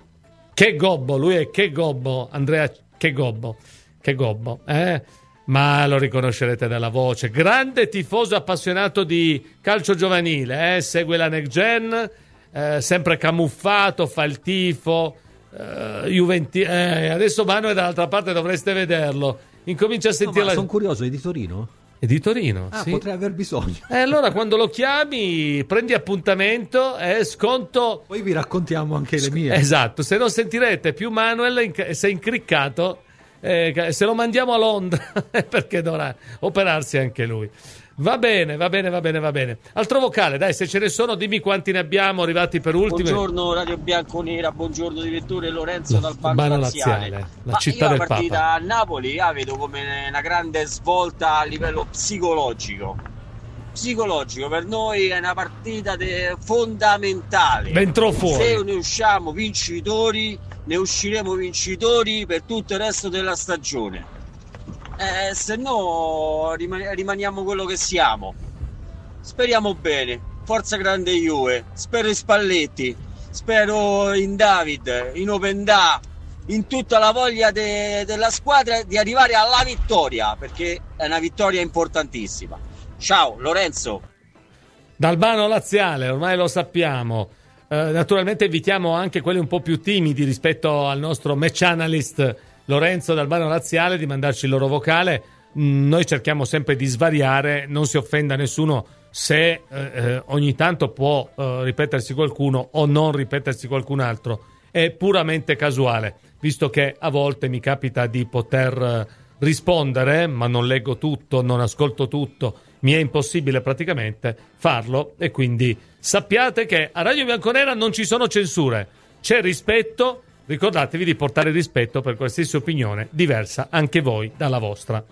Che gobbo, lui è che gobbo, Andrea, che gobbo, che gobbo, eh? Ma lo riconoscerete dalla voce. Grande tifoso appassionato di calcio giovanile, eh? Segue la Next Gen, eh, sempre camuffato, fa il tifo, eh, Juventi- eh, adesso Manuel dall'altra parte dovreste vederlo. Incomincia a sentire no, la... sono curioso, è di Torino? È di Torino, ah, sì. Potrei aver bisogno. E eh, allora quando lo chiami prendi appuntamento e eh, sconto. Poi vi raccontiamo anche le mie. Esatto, se non sentirete più Manuel inc- se è incriccato, eh, se lo mandiamo a Londra perché dovrà operarsi anche lui. Va bene, va bene, va bene, va bene. Altro vocale, dai, se ce ne sono dimmi quanti ne abbiamo arrivati per ultimo. Buongiorno Radio Bianconera, buongiorno direttore Lorenzo dal Parco Laziale, la Ma città io del la partita Papa. a Napoli la vedo come una grande svolta a livello psicologico. Psicologico per noi è una partita de- fondamentale. Dentro fuori. Se ne usciamo vincitori, ne usciremo vincitori per tutto il resto della stagione. Eh, se no rim- rimaniamo quello che siamo. Speriamo bene. Forza grande Juve. Spero in Spalletti. Spero in David, in Opendà, in tutta la voglia de- della squadra di arrivare alla vittoria, perché è una vittoria importantissima. Ciao Lorenzo. D'Albano Laziale, ormai lo sappiamo. Eh, naturalmente invitiamo anche quelli un po' più timidi rispetto al nostro match analyst Lorenzo D'Albano Laziale di mandarci il loro vocale. Mm, noi cerchiamo sempre di svariare, non si offenda nessuno se eh, eh, ogni tanto può eh, ripetersi qualcuno o non ripetersi qualcun altro. È puramente casuale, visto che a volte mi capita di poter eh, rispondere, ma non leggo tutto, non ascolto tutto, mi è impossibile praticamente farlo, e quindi sappiate che a Radio Bianconera non ci sono censure, c'è rispetto. Ricordatevi di portare rispetto per qualsiasi opinione diversa anche voi dalla vostra.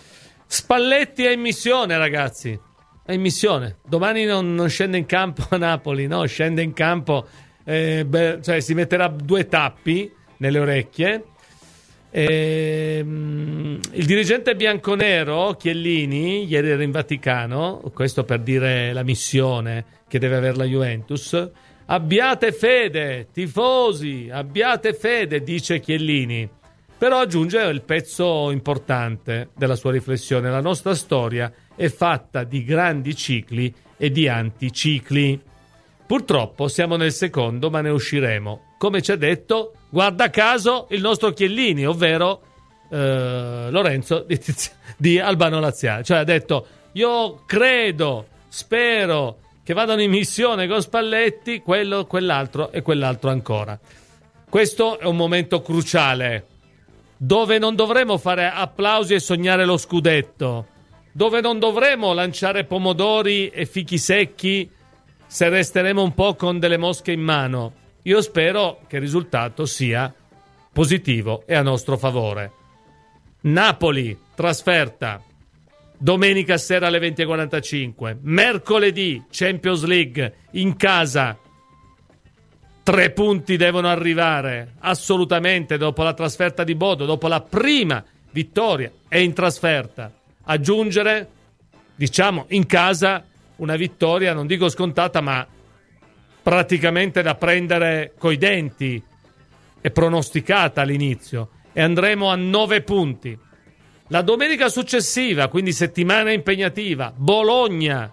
Spalletti è in missione, ragazzi, è in missione. Domani non, non scende in campo a Napoli, no, scende in campo, eh, beh, cioè si metterà due tappi nelle orecchie E, um, il dirigente bianconero Chiellini ieri era in Vaticano, questo per dire la missione che deve avere la Juventus. Abbiate fede, tifosi, abbiate fede, dice Chiellini. Però aggiunge il pezzo importante della sua riflessione: la nostra storia è fatta di grandi cicli e di anticicli. Purtroppo siamo nel secondo, ma ne usciremo. Come ci ha detto, guarda caso, il nostro Chiellini, ovvero eh, Lorenzo di, di Albano Laziale. Cioè ha detto, io credo, spero che vadano in missione con Spalletti, quello, quell'altro e quell'altro ancora. Questo è un momento cruciale, dove non dovremo fare applausi e sognare lo scudetto, dove non dovremo lanciare pomodori e fichi secchi se resteremo un po' con delle mosche in mano. Io spero che il risultato sia positivo e a nostro favore. Napoli, trasferta, domenica sera alle venti e quarantacinque. Mercoledì, Champions League, in casa. Tre punti devono arrivare, assolutamente, dopo la trasferta di Bodo, dopo la prima vittoria e in trasferta. Aggiungere, diciamo, in casa una vittoria, non dico scontata, ma praticamente da prendere coi denti e pronosticata all'inizio. E andremo a nove punti. La domenica successiva, quindi settimana impegnativa, Bologna.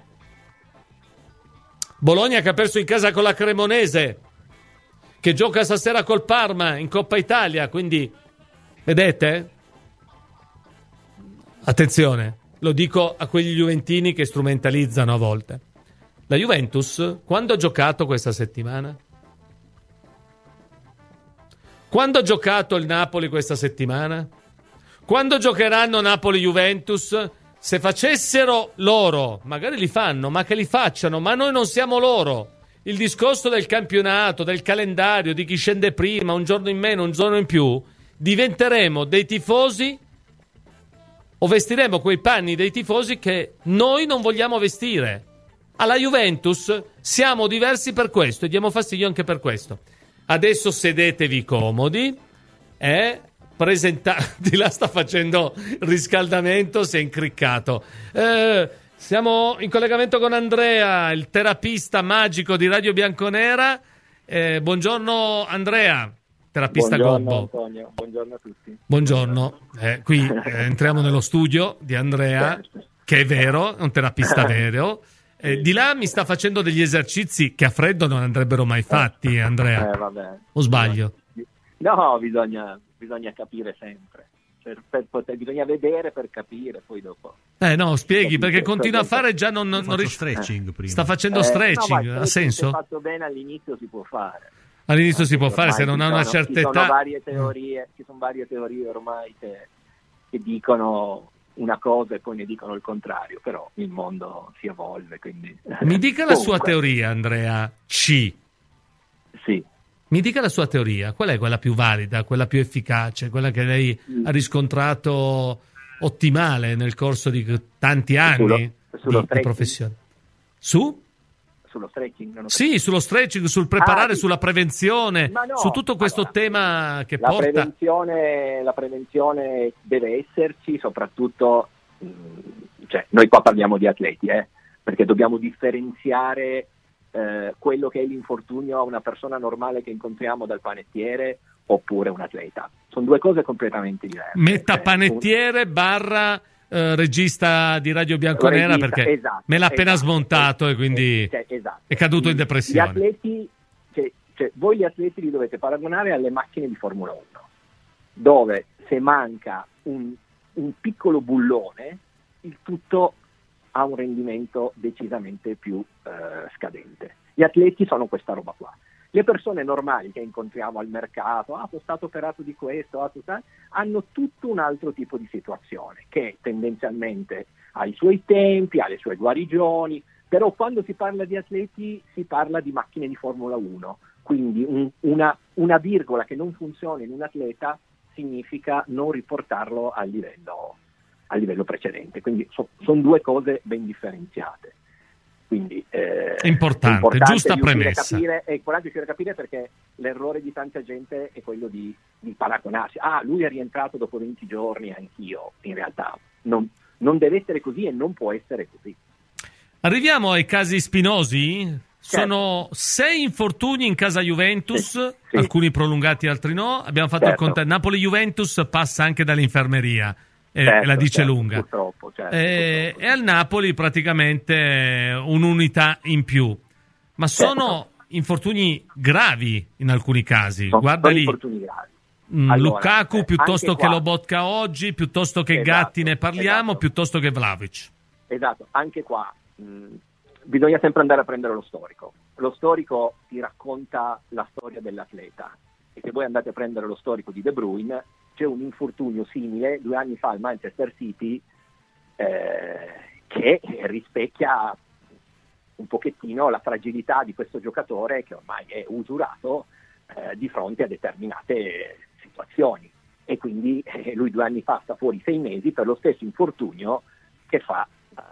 Bologna che ha perso in casa con la Cremonese, che gioca stasera col Parma in Coppa Italia, quindi vedete? Attenzione, lo dico a quegli juventini che strumentalizzano a volte. La Juventus quando ha giocato questa settimana? Quando ha giocato il Napoli questa settimana? Quando giocheranno Napoli-Juventus? Se facessero loro, magari li fanno, ma che li facciano, ma noi non siamo loro. Il discorso del campionato, del calendario, di chi scende prima, un giorno in meno, un giorno in più, diventeremo dei tifosi o vestiremo quei panni dei tifosi che noi non vogliamo vestire. Alla Juventus siamo diversi per questo e diamo fastidio anche per questo. Adesso sedetevi comodi e presentate. Di là sta facendo riscaldamento, si è incriccato. Eh, siamo in collegamento con Andrea, il terapista magico di Radio Bianconera. Eh, buongiorno Andrea, terapista buongiorno, Gobbo. Antonio, buongiorno a tutti. Buongiorno, eh, qui eh, entriamo nello studio di Andrea, che è vero, è un terapista vero. Eh, di là mi sta facendo degli esercizi che a freddo non andrebbero mai fatti, Andrea. Eh, vabbè. O sbaglio? No, bisogna, bisogna capire sempre. Per, per poter, bisogna vedere per capire, poi dopo. Eh no, spieghi, perché continua a fare già non, non, non riesce. Stretching prima. Sta facendo Eh, stretching, no, ma ha senso? Se fatto bene all'inizio si può fare. All'inizio si può Ormai fare, se non ha una sono- certa ci sono età. Varie teorie, ci sono varie teorie ormai che, che dicono una cosa e poi ne dicono il contrario, però il mondo si evolve, quindi... Mi dica la sua Comunque, teoria, Andrea C. Sì. Mi dica la sua teoria, qual è quella più valida, quella più efficace, quella che lei ha riscontrato ottimale nel corso di tanti anni Sullo- di- sullo di, stretching? professione? Su? Sullo stretching? Non ho Sì, sullo stretching, sul preparare, Ah, sì. sulla prevenzione, Ma no, su tutto questo allora, tema che la porta... prevenzione, la prevenzione deve esserci, soprattutto, mh, cioè, noi qua parliamo di atleti, eh, perché dobbiamo differenziare eh, quello che è l'infortunio a una persona normale che incontriamo dal panettiere oppure un atleta. Sono due cose completamente diverse. Metta Cioè, panettiere barra eh, regista di Radio Bianconera, Regista, perché esatto, me l'ha appena esatto. smontato e quindi Cioè, esatto. è caduto in Gli depressione. atleti, cioè, cioè, voi gli atleti li dovete paragonare alle macchine di Formula uno, dove se manca un, un piccolo bullone, il tutto ha un rendimento decisamente più eh, scadente. Gli atleti sono questa roba qua. Le persone normali che incontriamo al mercato, ah, sono stato operato di questo, ah, sono... hanno tutto un altro tipo di situazione che tendenzialmente ha i suoi tempi, ha le sue guarigioni, però quando si parla di atleti si parla di macchine di Formula uno, quindi un, una, una virgola che non funziona in un atleta significa non riportarlo al livello, al livello precedente, quindi so, sono due cose ben differenziate. Quindi eh, importante, è importante giusta riuscire premessa. A capire, è importante riuscire a capire, perché l'errore di tanta gente è quello di, di paragonarsi. Ah, lui è rientrato dopo venti giorni, anch'io. In realtà non, non deve essere così e non può essere così. Arriviamo ai casi spinosi. Certo. Sono sei infortuni in casa Juventus, sì, sì. alcuni prolungati, altri no. Abbiamo fatto certo. il conto. Napoli-Juventus passa anche dall'infermeria e, certo, e la dice certo, lunga. Purtroppo, certo, e, purtroppo. e al Napoli praticamente un'unità in più. Ma sono certo. infortuni gravi in alcuni casi. Sono, Guarda sono lì. infortuni gravi. Mm, Allora, Lukaku eh, piuttosto anche che qua. Lobotka oggi, piuttosto che Esatto, Gatti ne parliamo, esatto. piuttosto che Vlahovic. Esatto, anche qua mh, bisogna sempre andare a prendere lo storico. Lo storico ti racconta la storia dell'atleta, e se voi andate a prendere lo storico di De Bruyne, c'è un infortunio simile due anni fa al Manchester City eh, che rispecchia un pochettino la fragilità di questo giocatore che ormai è usurato eh, di fronte a determinate situazioni, e quindi eh, lui due anni fa sta fuori sei mesi per lo stesso infortunio che fa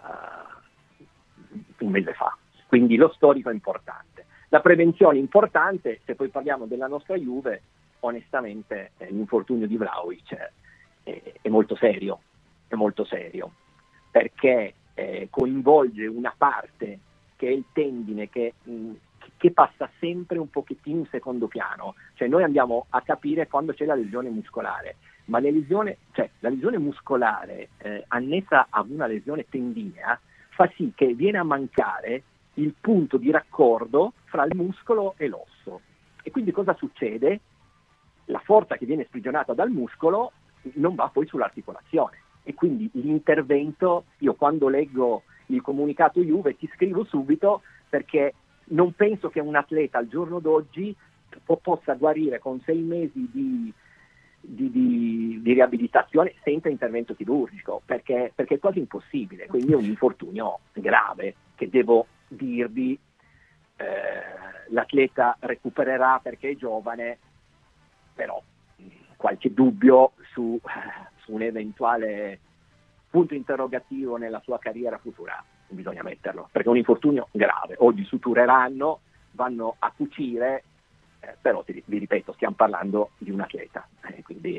uh, un mese fa. Quindi lo storico è importante, la prevenzione è importante. Se poi parliamo della nostra Juve, onestamente eh, l'infortunio di Vlahovic è, è, è molto serio, è molto serio, perché eh, coinvolge una parte che è il tendine che, mh, che passa sempre un pochettino in secondo piano. Cioè noi andiamo a capire quando c'è la lesione muscolare, ma le lesione, cioè, la lesione muscolare eh, annessa a una lesione tendinea fa sì che viene a mancare il punto di raccordo fra il muscolo e l'osso. E quindi cosa succede? La forza che viene sprigionata dal muscolo non va poi sull'articolazione, e quindi l'intervento, io quando leggo il comunicato Juve ti scrivo subito, perché non penso che un atleta al giorno d'oggi po- possa guarire con sei mesi di, di, di, di riabilitazione senza intervento chirurgico, perché, perché è quasi impossibile. Quindi è un infortunio grave che, devo dirvi, eh, l'atleta recupererà perché è giovane, però qualche dubbio su, su un eventuale punto interrogativo nella sua carriera futura bisogna metterlo, perché è un infortunio grave. Oggi sutureranno, vanno a cucire, eh, però ti, vi ripeto, stiamo parlando di un atleta, eh, quindi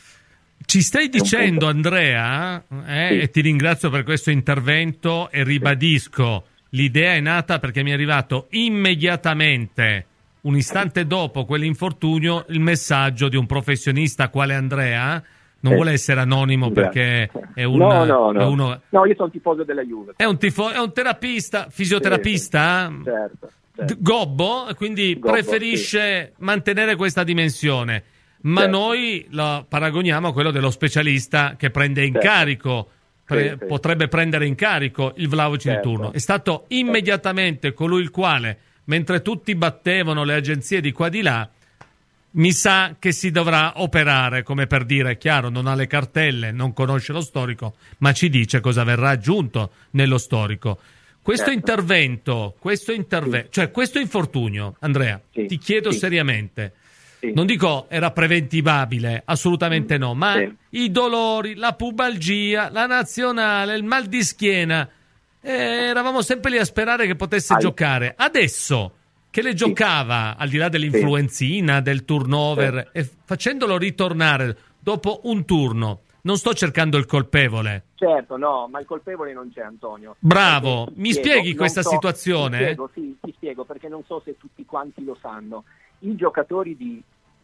ci stai dicendo, Andrea, eh, sì. e ti ringrazio per questo intervento e ribadisco, l'idea è nata perché mi è arrivato immediatamente, un istante dopo quell'infortunio, il messaggio di un professionista quale Andrea. Non eh. vuole essere anonimo perché è un, no, no, no. È uno, no, io sono tifoso della Juve. È un, tifo, è un terapista, fisioterapista, sì, sì. Certo, certo. gobbo, quindi Gobbo, preferisce sì. mantenere questa dimensione. Ma certo. noi lo paragoniamo a quello dello specialista che prende in certo. carico, pre, sì, sì. potrebbe prendere in carico il Vlahovic certo. di turno. È stato immediatamente colui il quale, mentre tutti battevano le agenzie di qua di là, mi sa che si dovrà operare, come per dire, è chiaro, non ha le cartelle, non conosce lo storico, ma ci dice cosa verrà aggiunto nello storico. Questo certo. intervento, questo intervento, sì. cioè questo infortunio, Andrea, sì. ti chiedo sì. seriamente, sì. non dico era preventivabile, assolutamente no, ma sì. i dolori, la pubalgia, la nazionale, il mal di schiena, eh, eravamo sempre lì a sperare che potesse Al... giocare. Adesso che le giocava, sì. al di là dell'influenzina, del turnover, sì. e facendolo ritornare dopo un turno, non sto cercando il colpevole. Certo, no, ma il colpevole non c'è, Antonio. Bravo, mi spiego, spieghi questa so, situazione? Ti spiego, sì, ti spiego, perché non so se tutti quanti lo sanno. I giocatori di...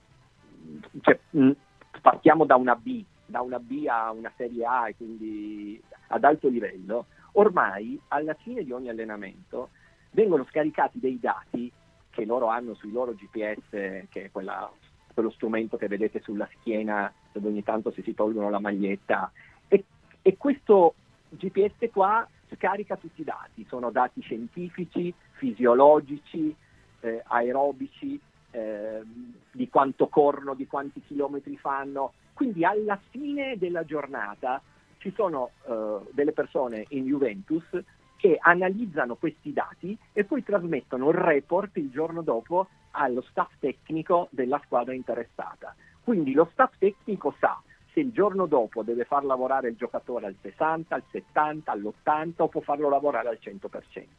Cioè, mh, partiamo da una B, da una B a una Serie A, e quindi ad alto livello, ormai alla fine di ogni allenamento vengono scaricati dei dati che loro hanno sui loro G P S, che è quella, quello strumento che vedete sulla schiena dove ogni tanto si si tolgono la maglietta, e, e questo G P S qua scarica tutti i dati, sono dati scientifici, fisiologici, eh, aerobici, eh, di quanto corrono, di quanti chilometri fanno, quindi alla fine della giornata ci sono eh, delle persone in Juventus che analizzano questi dati e poi trasmettono il report il giorno dopo allo staff tecnico della squadra interessata. Quindi lo staff tecnico sa se il giorno dopo deve far lavorare il giocatore al sessanta, al settanta, all'ottanta o può farlo lavorare al cento per cento.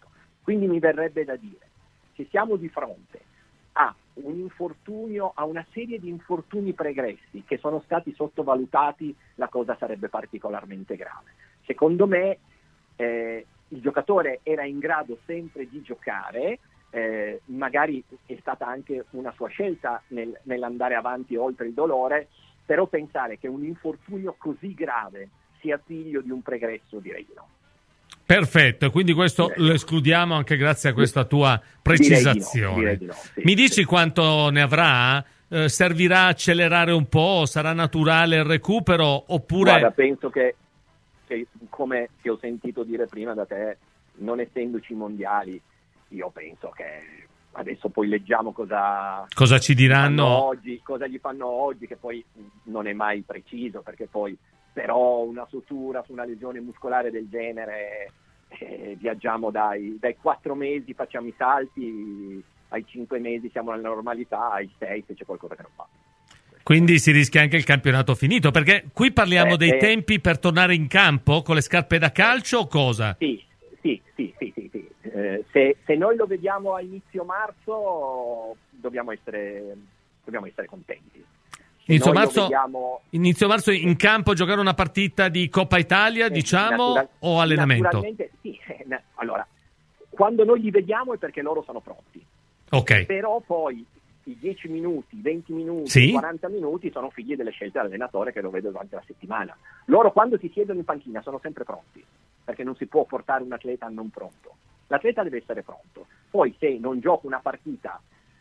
Quindi mi verrebbe da dire, se siamo di fronte a un infortunio, a una serie di infortuni pregressi che sono stati sottovalutati, la cosa sarebbe particolarmente grave. Secondo me eh, il giocatore era in grado sempre di giocare, eh, magari è stata anche una sua scelta nel, nell'andare avanti oltre il dolore, però pensare che un infortunio così grave sia figlio di un pregresso, direi di no. Perfetto, quindi questo direi lo escludiamo anche grazie a questa tua precisazione. Direi di no, direi di no, sì, Mi dici sì. quanto ne avrà? Eh, servirà a accelerare un po'? Sarà naturale il recupero? Oppure... Guarda, penso che, che come ti ho sentito dire prima da te, non essendoci mondiali, io penso che adesso poi leggiamo cosa, cosa ci diranno oggi, cosa gli fanno oggi, che poi non è mai preciso, perché poi però una sutura su una lesione muscolare del genere, eh, viaggiamo dai, dai quattro mesi, facciamo i salti, ai cinque mesi siamo nella normalità, ai sei se c'è qualcosa che non va. Quindi si rischia anche il campionato finito, perché qui parliamo eh, dei eh, tempi per tornare in campo con le scarpe da calcio o cosa? Sì, sì, sì, sì, sì, sì. Eh, se, se noi lo vediamo a inizio marzo dobbiamo essere, dobbiamo essere contenti. Inizio marzo, vediamo... inizio marzo in campo giocare una partita di Coppa Italia, eh, diciamo, natural... o allenamento? Naturalmente sì. Allora, quando noi li vediamo è perché loro sono pronti. Ok. Però poi i dieci minuti, venti minuti, sì? quaranta minuti sono figli delle scelte dell'allenatore che lo vedo durante la settimana. Loro quando si siedono in panchina sono sempre pronti, perché non si può portare un atleta non pronto. L'atleta deve essere pronto. Poi se non gioca una partita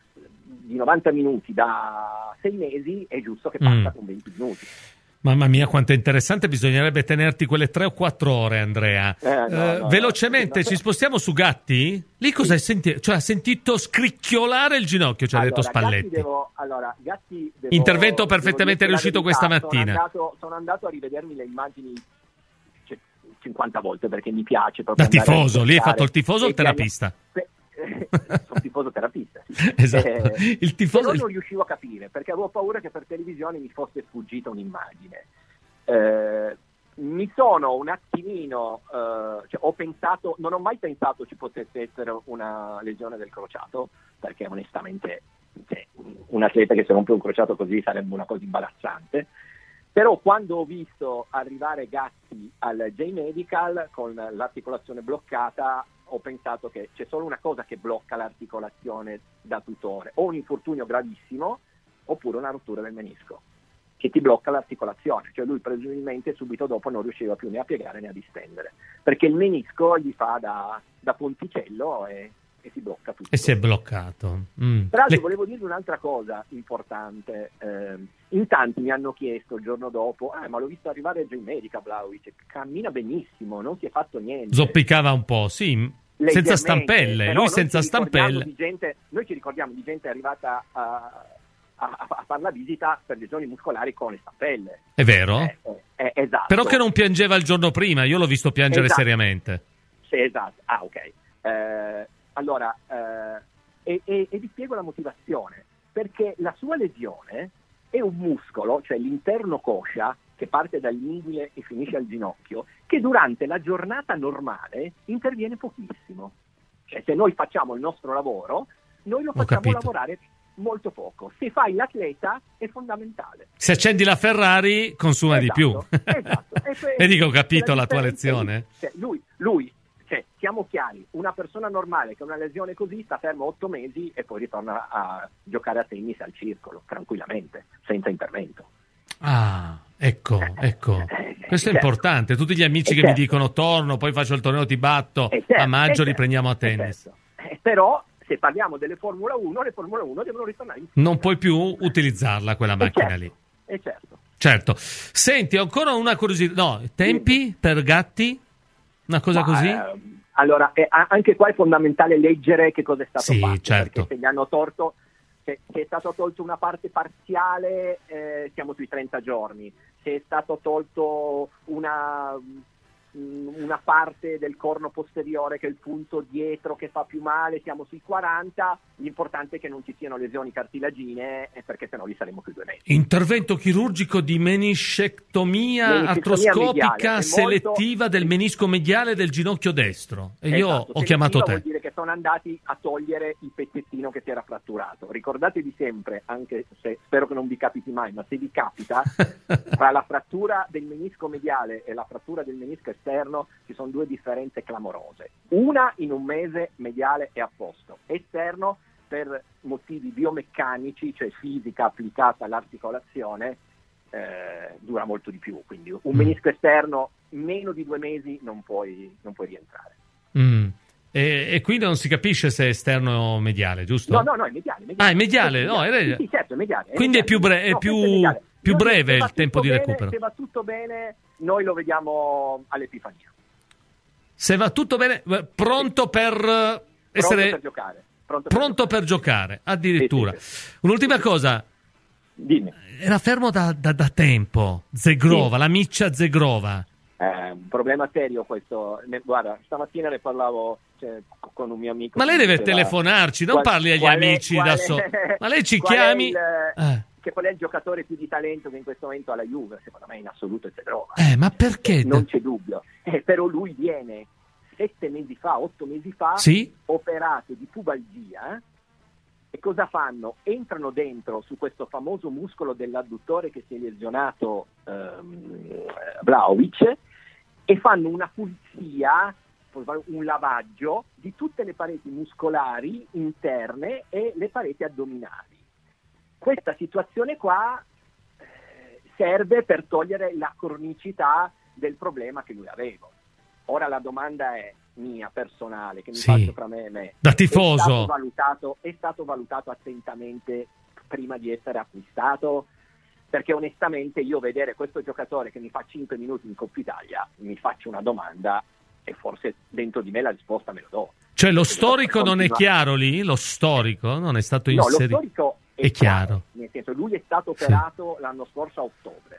di novanta minuti da sei mesi è giusto che parta mm. con venti minuti. Mamma mia, quanto è interessante, bisognerebbe tenerti quelle tre o quattro ore, Andrea. Eh, no, eh, no, velocemente, no, no. ci spostiamo su Gatti? Lì cosa hai sentito? Cioè, ha sentito scricchiolare il ginocchio, ci ha allora, detto Spalletti. Gatti devo, allora, Gatti devo, Intervento perfettamente devo riuscito verità, questa mattina. Sono andato, sono andato a rivedermi le immagini cinquanta volte perché mi piace proprio. Da tifoso, lì hai fatto il tifoso o il terapista? Sono tifoso terapista, sì. Esatto. Eh, il tifoso... Però non riuscivo a capire perché avevo paura che per televisione mi fosse sfuggita un'immagine. Eh, mi sono un attimino eh, cioè ho pensato, non ho mai pensato ci potesse essere una lesione del crociato, perché onestamente cioè, un atleta che si rompe un crociato così sarebbe una cosa imbarazzante. Però quando ho visto arrivare Gatti al J-Medical con l'articolazione bloccata, ho pensato che c'è solo una cosa che blocca l'articolazione da tutore, o un infortunio gravissimo oppure una rottura del menisco che ti blocca l'articolazione, cioè lui presumibilmente subito dopo non riusciva più né a piegare né a distendere, perché il menisco gli fa da, da ponticello e, e si blocca tutto. E si è bloccato. Mm. Tra l'altro Le... volevo dirvi un'altra cosa importante, eh, in tanti mi hanno chiesto il giorno dopo, eh, ma l'ho visto arrivare a J-Medica Vlahovic, cammina benissimo, non si è fatto niente. Zoppicava un po', sì, senza stampelle, lui senza stampelle. Di gente, noi ci ricordiamo di gente arrivata a, a, a fare la visita per lesioni muscolari con le stampelle. È vero? Eh, eh, eh, esatto. Però che non piangeva il giorno prima, io l'ho visto piangere esatto. seriamente. Sì, esatto. Ah, ok. Eh, allora, eh, e, e, e vi spiego la motivazione, perché la sua lesione è un muscolo, cioè l'interno coscia, che parte dall'inguine e finisce al ginocchio, che durante la giornata normale interviene pochissimo. Cioè se noi facciamo il nostro lavoro, noi lo facciamo lavorare molto poco. Se fai l'atleta è fondamentale. Se accendi la Ferrari consuma esatto, di più. Esatto. E, Vedi che ho capito la, la tua lezione. Cioè, lui, lui cioè, siamo chiari, una persona normale che ha una lesione così sta fermo otto mesi e poi ritorna a giocare a tennis al circolo, tranquillamente, senza intervento. Ah, ecco, ecco. Questo è certo. importante. Tutti gli amici eh, che certo. mi dicono torno, poi faccio il torneo, ti batto, eh, certo. a maggio eh, riprendiamo a certo. tennis. Eh, certo. eh, però se parliamo delle Formula uno, le Formula uno devono ritornare in Non puoi più utilizzarla quella macchina certo. lì. Eh certo. Certo. Senti, ancora una curiosità. No, tempi sì. per Gatti? Una cosa Ma, così? Eh, allora, eh, anche qua è fondamentale leggere che cosa è stato sì, fatto. Certo. Perché se gli hanno torto, se, se è stato tolto una parte parziale, eh, siamo sui trenta giorni. Se è stato tolto una una parte del corno posteriore che è il punto dietro che fa più male, siamo sui quaranta, l'importante è che non ci siano lesioni cartilagine, perché sennò li saremo più due mesi. Intervento chirurgico di meniscectomia, Meniscectomia artroscopica mediale, selettiva molto... del menisco mediale del ginocchio destro. E io esatto, ho chiamato te. Vuol dire che sono andati a togliere il pezzettino che si era fratturato. Ricordatevi sempre, anche se spero che non vi capiti mai, ma se vi capita, tra la frattura del menisco mediale e la frattura del menisco esterno ci sono due differenze clamorose. Una in un mese mediale è a posto, esterno per motivi biomeccanici, cioè fisica applicata all'articolazione, eh, dura molto di più. Quindi un menisco esterno meno di due mesi non puoi, non puoi rientrare. Mm. E, e quindi non si capisce se è esterno o mediale, giusto? No, no, no, è mediale. mediale. Ah, è mediale, no, è... Sì, sì, certo, è mediale. È quindi mediale. è più, bre- è no, più, è più breve il il tempo di bene, recupero. Se va tutto bene, noi lo vediamo all'Epifania. Se va tutto bene, pronto per essere... Pronto per giocare. Pronto, pronto per, per giocare, addirittura. Sì, sì, sì. Un'ultima cosa. Dimmi. Era fermo da, da, da tempo. Zegrova, sì. La miccia Zegrova. È un problema serio questo. Guarda, stamattina ne parlavo cioè, con un mio amico. Ma lei deve diceva, telefonarci, non qual, parli agli amici è, da è, solo. Ma lei ci qual chiami... È il, eh. Che qual è il giocatore più di talento che in questo momento ha la Juve? Secondo me in assoluto è Zegrova. Eh, ma perché? Non c'è dubbio. Eh, però lui viene sette mesi fa, otto mesi fa, sì? operato di pubalgia. E cosa fanno? Entrano dentro su questo famoso muscolo dell'adduttore che si è lesionato ehm, Vlahovic e fanno una pulizia, un lavaggio di tutte le pareti muscolari interne e le pareti addominali. Questa situazione qua eh, serve per togliere la cronicità del problema che lui aveva. Ora la domanda è mia, personale, che mi sì. faccio tra me e me. Da tifoso. È stato valutato, è stato valutato attentamente prima di essere acquistato? Perché onestamente io vedere questo giocatore che mi fa cinque minuti in Coppa Italia, mi faccio una domanda e forse dentro di me la risposta me lo do. Cioè lo Perché storico non continua... è chiaro lì? Lo storico non è stato no, inserito? No, lo storico è, è chiaro. chiaro. Nel senso, lui è stato operato sì. l'anno scorso a ottobre.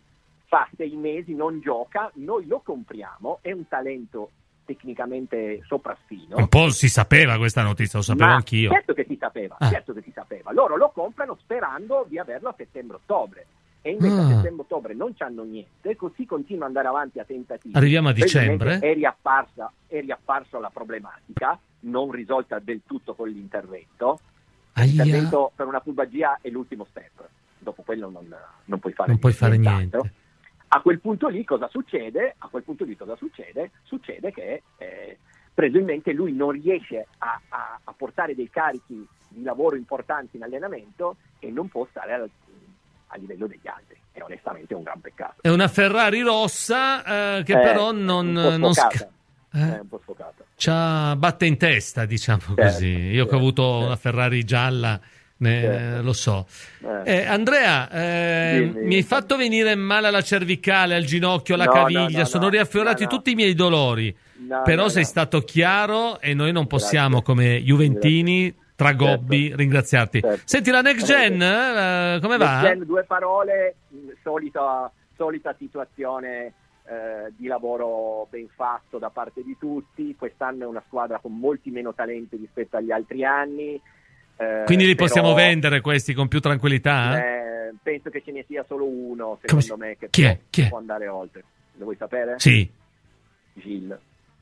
Fa sei mesi, non gioca, noi lo compriamo, è un talento tecnicamente sopraffino. Un po' si sapeva questa notizia, lo sapevo ma anch'io. Certo che si sapeva, ah. certo che si sapeva. Loro lo comprano sperando di averlo a settembre-ottobre. E invece ah. a settembre-ottobre non c'hanno niente, così continua ad andare avanti a tentativi. Arriviamo a dicembre. È riapparsa, è riapparsa la problematica, non risolta del tutto con l'intervento. Aia. L'intervento per una pubalgia è l'ultimo step. Dopo quello non, non puoi fare, non puoi fare niente. A quel punto lì cosa succede? A quel punto lì cosa succede? Succede che eh, presumibilmente lui non riesce a, a, a portare dei carichi di lavoro importanti in allenamento e non può stare al, a livello degli altri. E onestamente è un gran peccato. È una Ferrari rossa eh, che eh, però non, non sc- eh? È un po' sfocata. C'ha, batte in testa, diciamo certo, così. Io certo, che ho avuto certo. una Ferrari gialla. Ne, certo. Lo so. Eh. Eh, Andrea, eh, dimmi, mi hai fatto venire male alla cervicale, al ginocchio, alla no, caviglia, no, no, sono no, riaffiorati no, no. tutti i miei dolori. No, Però no, sei no. stato chiaro e noi non possiamo, Grazie. come juventini, Grazie. tra gobbi, certo. ringraziarti. Certo. Senti, la next gen, eh, come next va? Gen, due parole, solita, solita situazione eh, di lavoro ben fatto da parte di tutti. Quest'anno è una squadra con molti meno talenti rispetto agli altri anni. Eh, Quindi li però, possiamo vendere questi con più tranquillità? Eh? Eh, penso che ce ne sia solo uno, secondo si... me, che Chi può, è? Chi è? può andare oltre. Lo vuoi sapere? Sì. Gilles.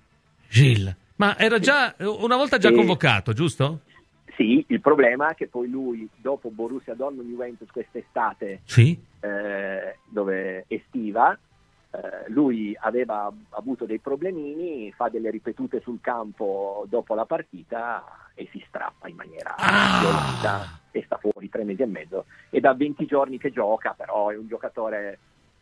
Gilles. Ma era già una volta già sì. convocato, giusto? Sì, il problema è che poi lui, dopo Borussia Dortmund Juventus quest'estate, sì. eh, dove estiva, eh, lui aveva avuto dei problemini, fa delle ripetute sul campo dopo la partita e si strappa in maniera ah. violenta e sta fuori tre mesi e mezzo. È da venti giorni che gioca, però è un giocatore,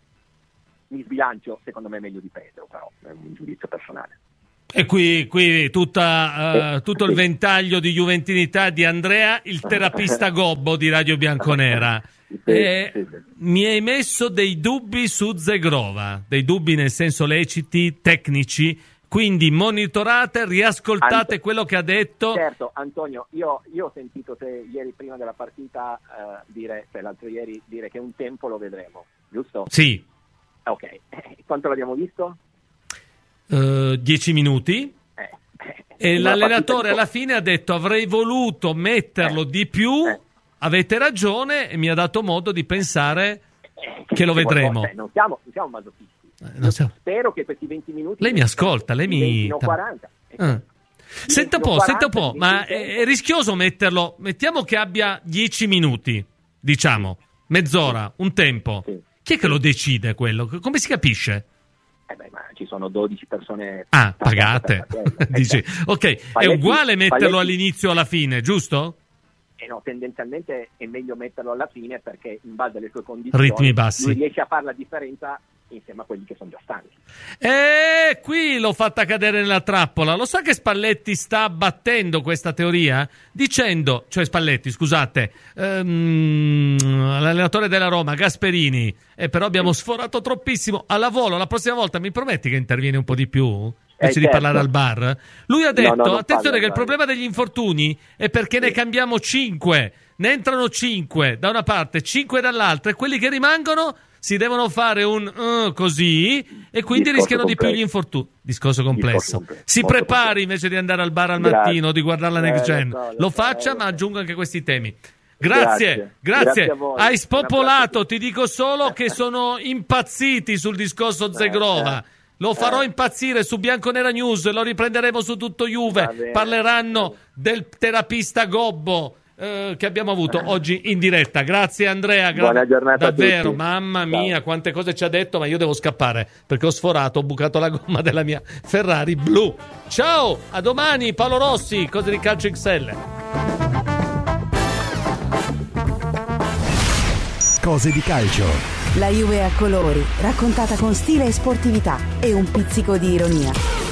mi sbilancio, secondo me meglio di Pedro, però è un giudizio personale. E qui, qui tutta, uh, tutto il ventaglio di juventinità di Andrea, il terapista gobbo di Radio Bianconera. E mi hai messo dei dubbi su Zegrova, dei dubbi nel senso leciti, tecnici, quindi monitorate, riascoltate Ant- quello che ha detto. Certo, Antonio, io, io ho sentito te ieri prima della partita uh, dire, cioè l'altro ieri, dire che un tempo lo vedremo, giusto? Sì. Ok, quanto l'abbiamo visto? Uh, dieci minuti. Eh, eh, e l'allenatore alla fine ha detto avrei voluto metterlo eh, di più, eh. avete ragione, e mi ha dato modo di pensare eh, che lo vedremo. Cioè, non siamo, non siamo masochisti. Eh, non siamo... Spero che questi venti minuti... Lei mi ascolta, lei mi... quaranta. Ah. Senta un po', senta un po', ma è, è rischioso metterlo, mettiamo che abbia dieci minuti, diciamo, mezz'ora, un tempo. Sì. Chi è che lo decide quello? Come si capisce? Eh beh, ma ci sono dodici persone... Ah, pagate. Dici, ok, Spalletti, è uguale metterlo Spalletti. all'inizio o alla fine, giusto? Eh no, tendenzialmente è meglio metterlo alla fine perché in base alle sue condizioni Ritmi bassi. lui riesce a fare la differenza insieme a quelli che sono già stanchi. E qui l'ho fatta cadere nella trappola. Lo sa che Spalletti sta battendo questa teoria? Dicendo, cioè Spalletti, scusate, ehm, l'allenatore della Roma, Gasperini, eh, però abbiamo sforato troppissimo. Alla volo, la prossima volta mi prometti che interviene un po' di più? Invece Eh, di certo. parlare al bar? Lui ha detto, No, no, non attenzione parla che il al bar. problema degli infortuni è perché ne cambiamo cinque. Ne entrano cinque da una parte, cinque dall'altra, e quelli che rimangono si devono fare un uh, così, e quindi Discorso rischiano di più complesso. gli infortuni. Discorso complesso. Discorso complesso. Si Molto prepari complesso. invece di andare al bar al Grazie. mattino, di guardare la next Eh, gen. lo so, lo Lo so, faccia, eh, lo ma so. aggiunga anche questi temi. Grazie, Grazie. grazie. Grazie a voi. Hai Un spopolato, abbraccio. ti dico solo che sono impazziti sul discorso Zegrova. eh. Lo farò Eh. impazzire su Bianconera News, lo riprenderemo su tutto Va Juve. bene. Parleranno del terapista Gobbo eh, che abbiamo avuto oggi in diretta. Grazie Andrea, gra- Buona giornata a davvero, tutti. mamma Ciao. mia, quante cose ci ha detto, ma io devo scappare perché ho sforato, ho bucato la gomma della mia Ferrari blu. Ciao, a domani Paolo Rossi, Cose di Calcio X L. Cose di calcio. La Juve a colori, raccontata con stile e sportività e un pizzico di ironia.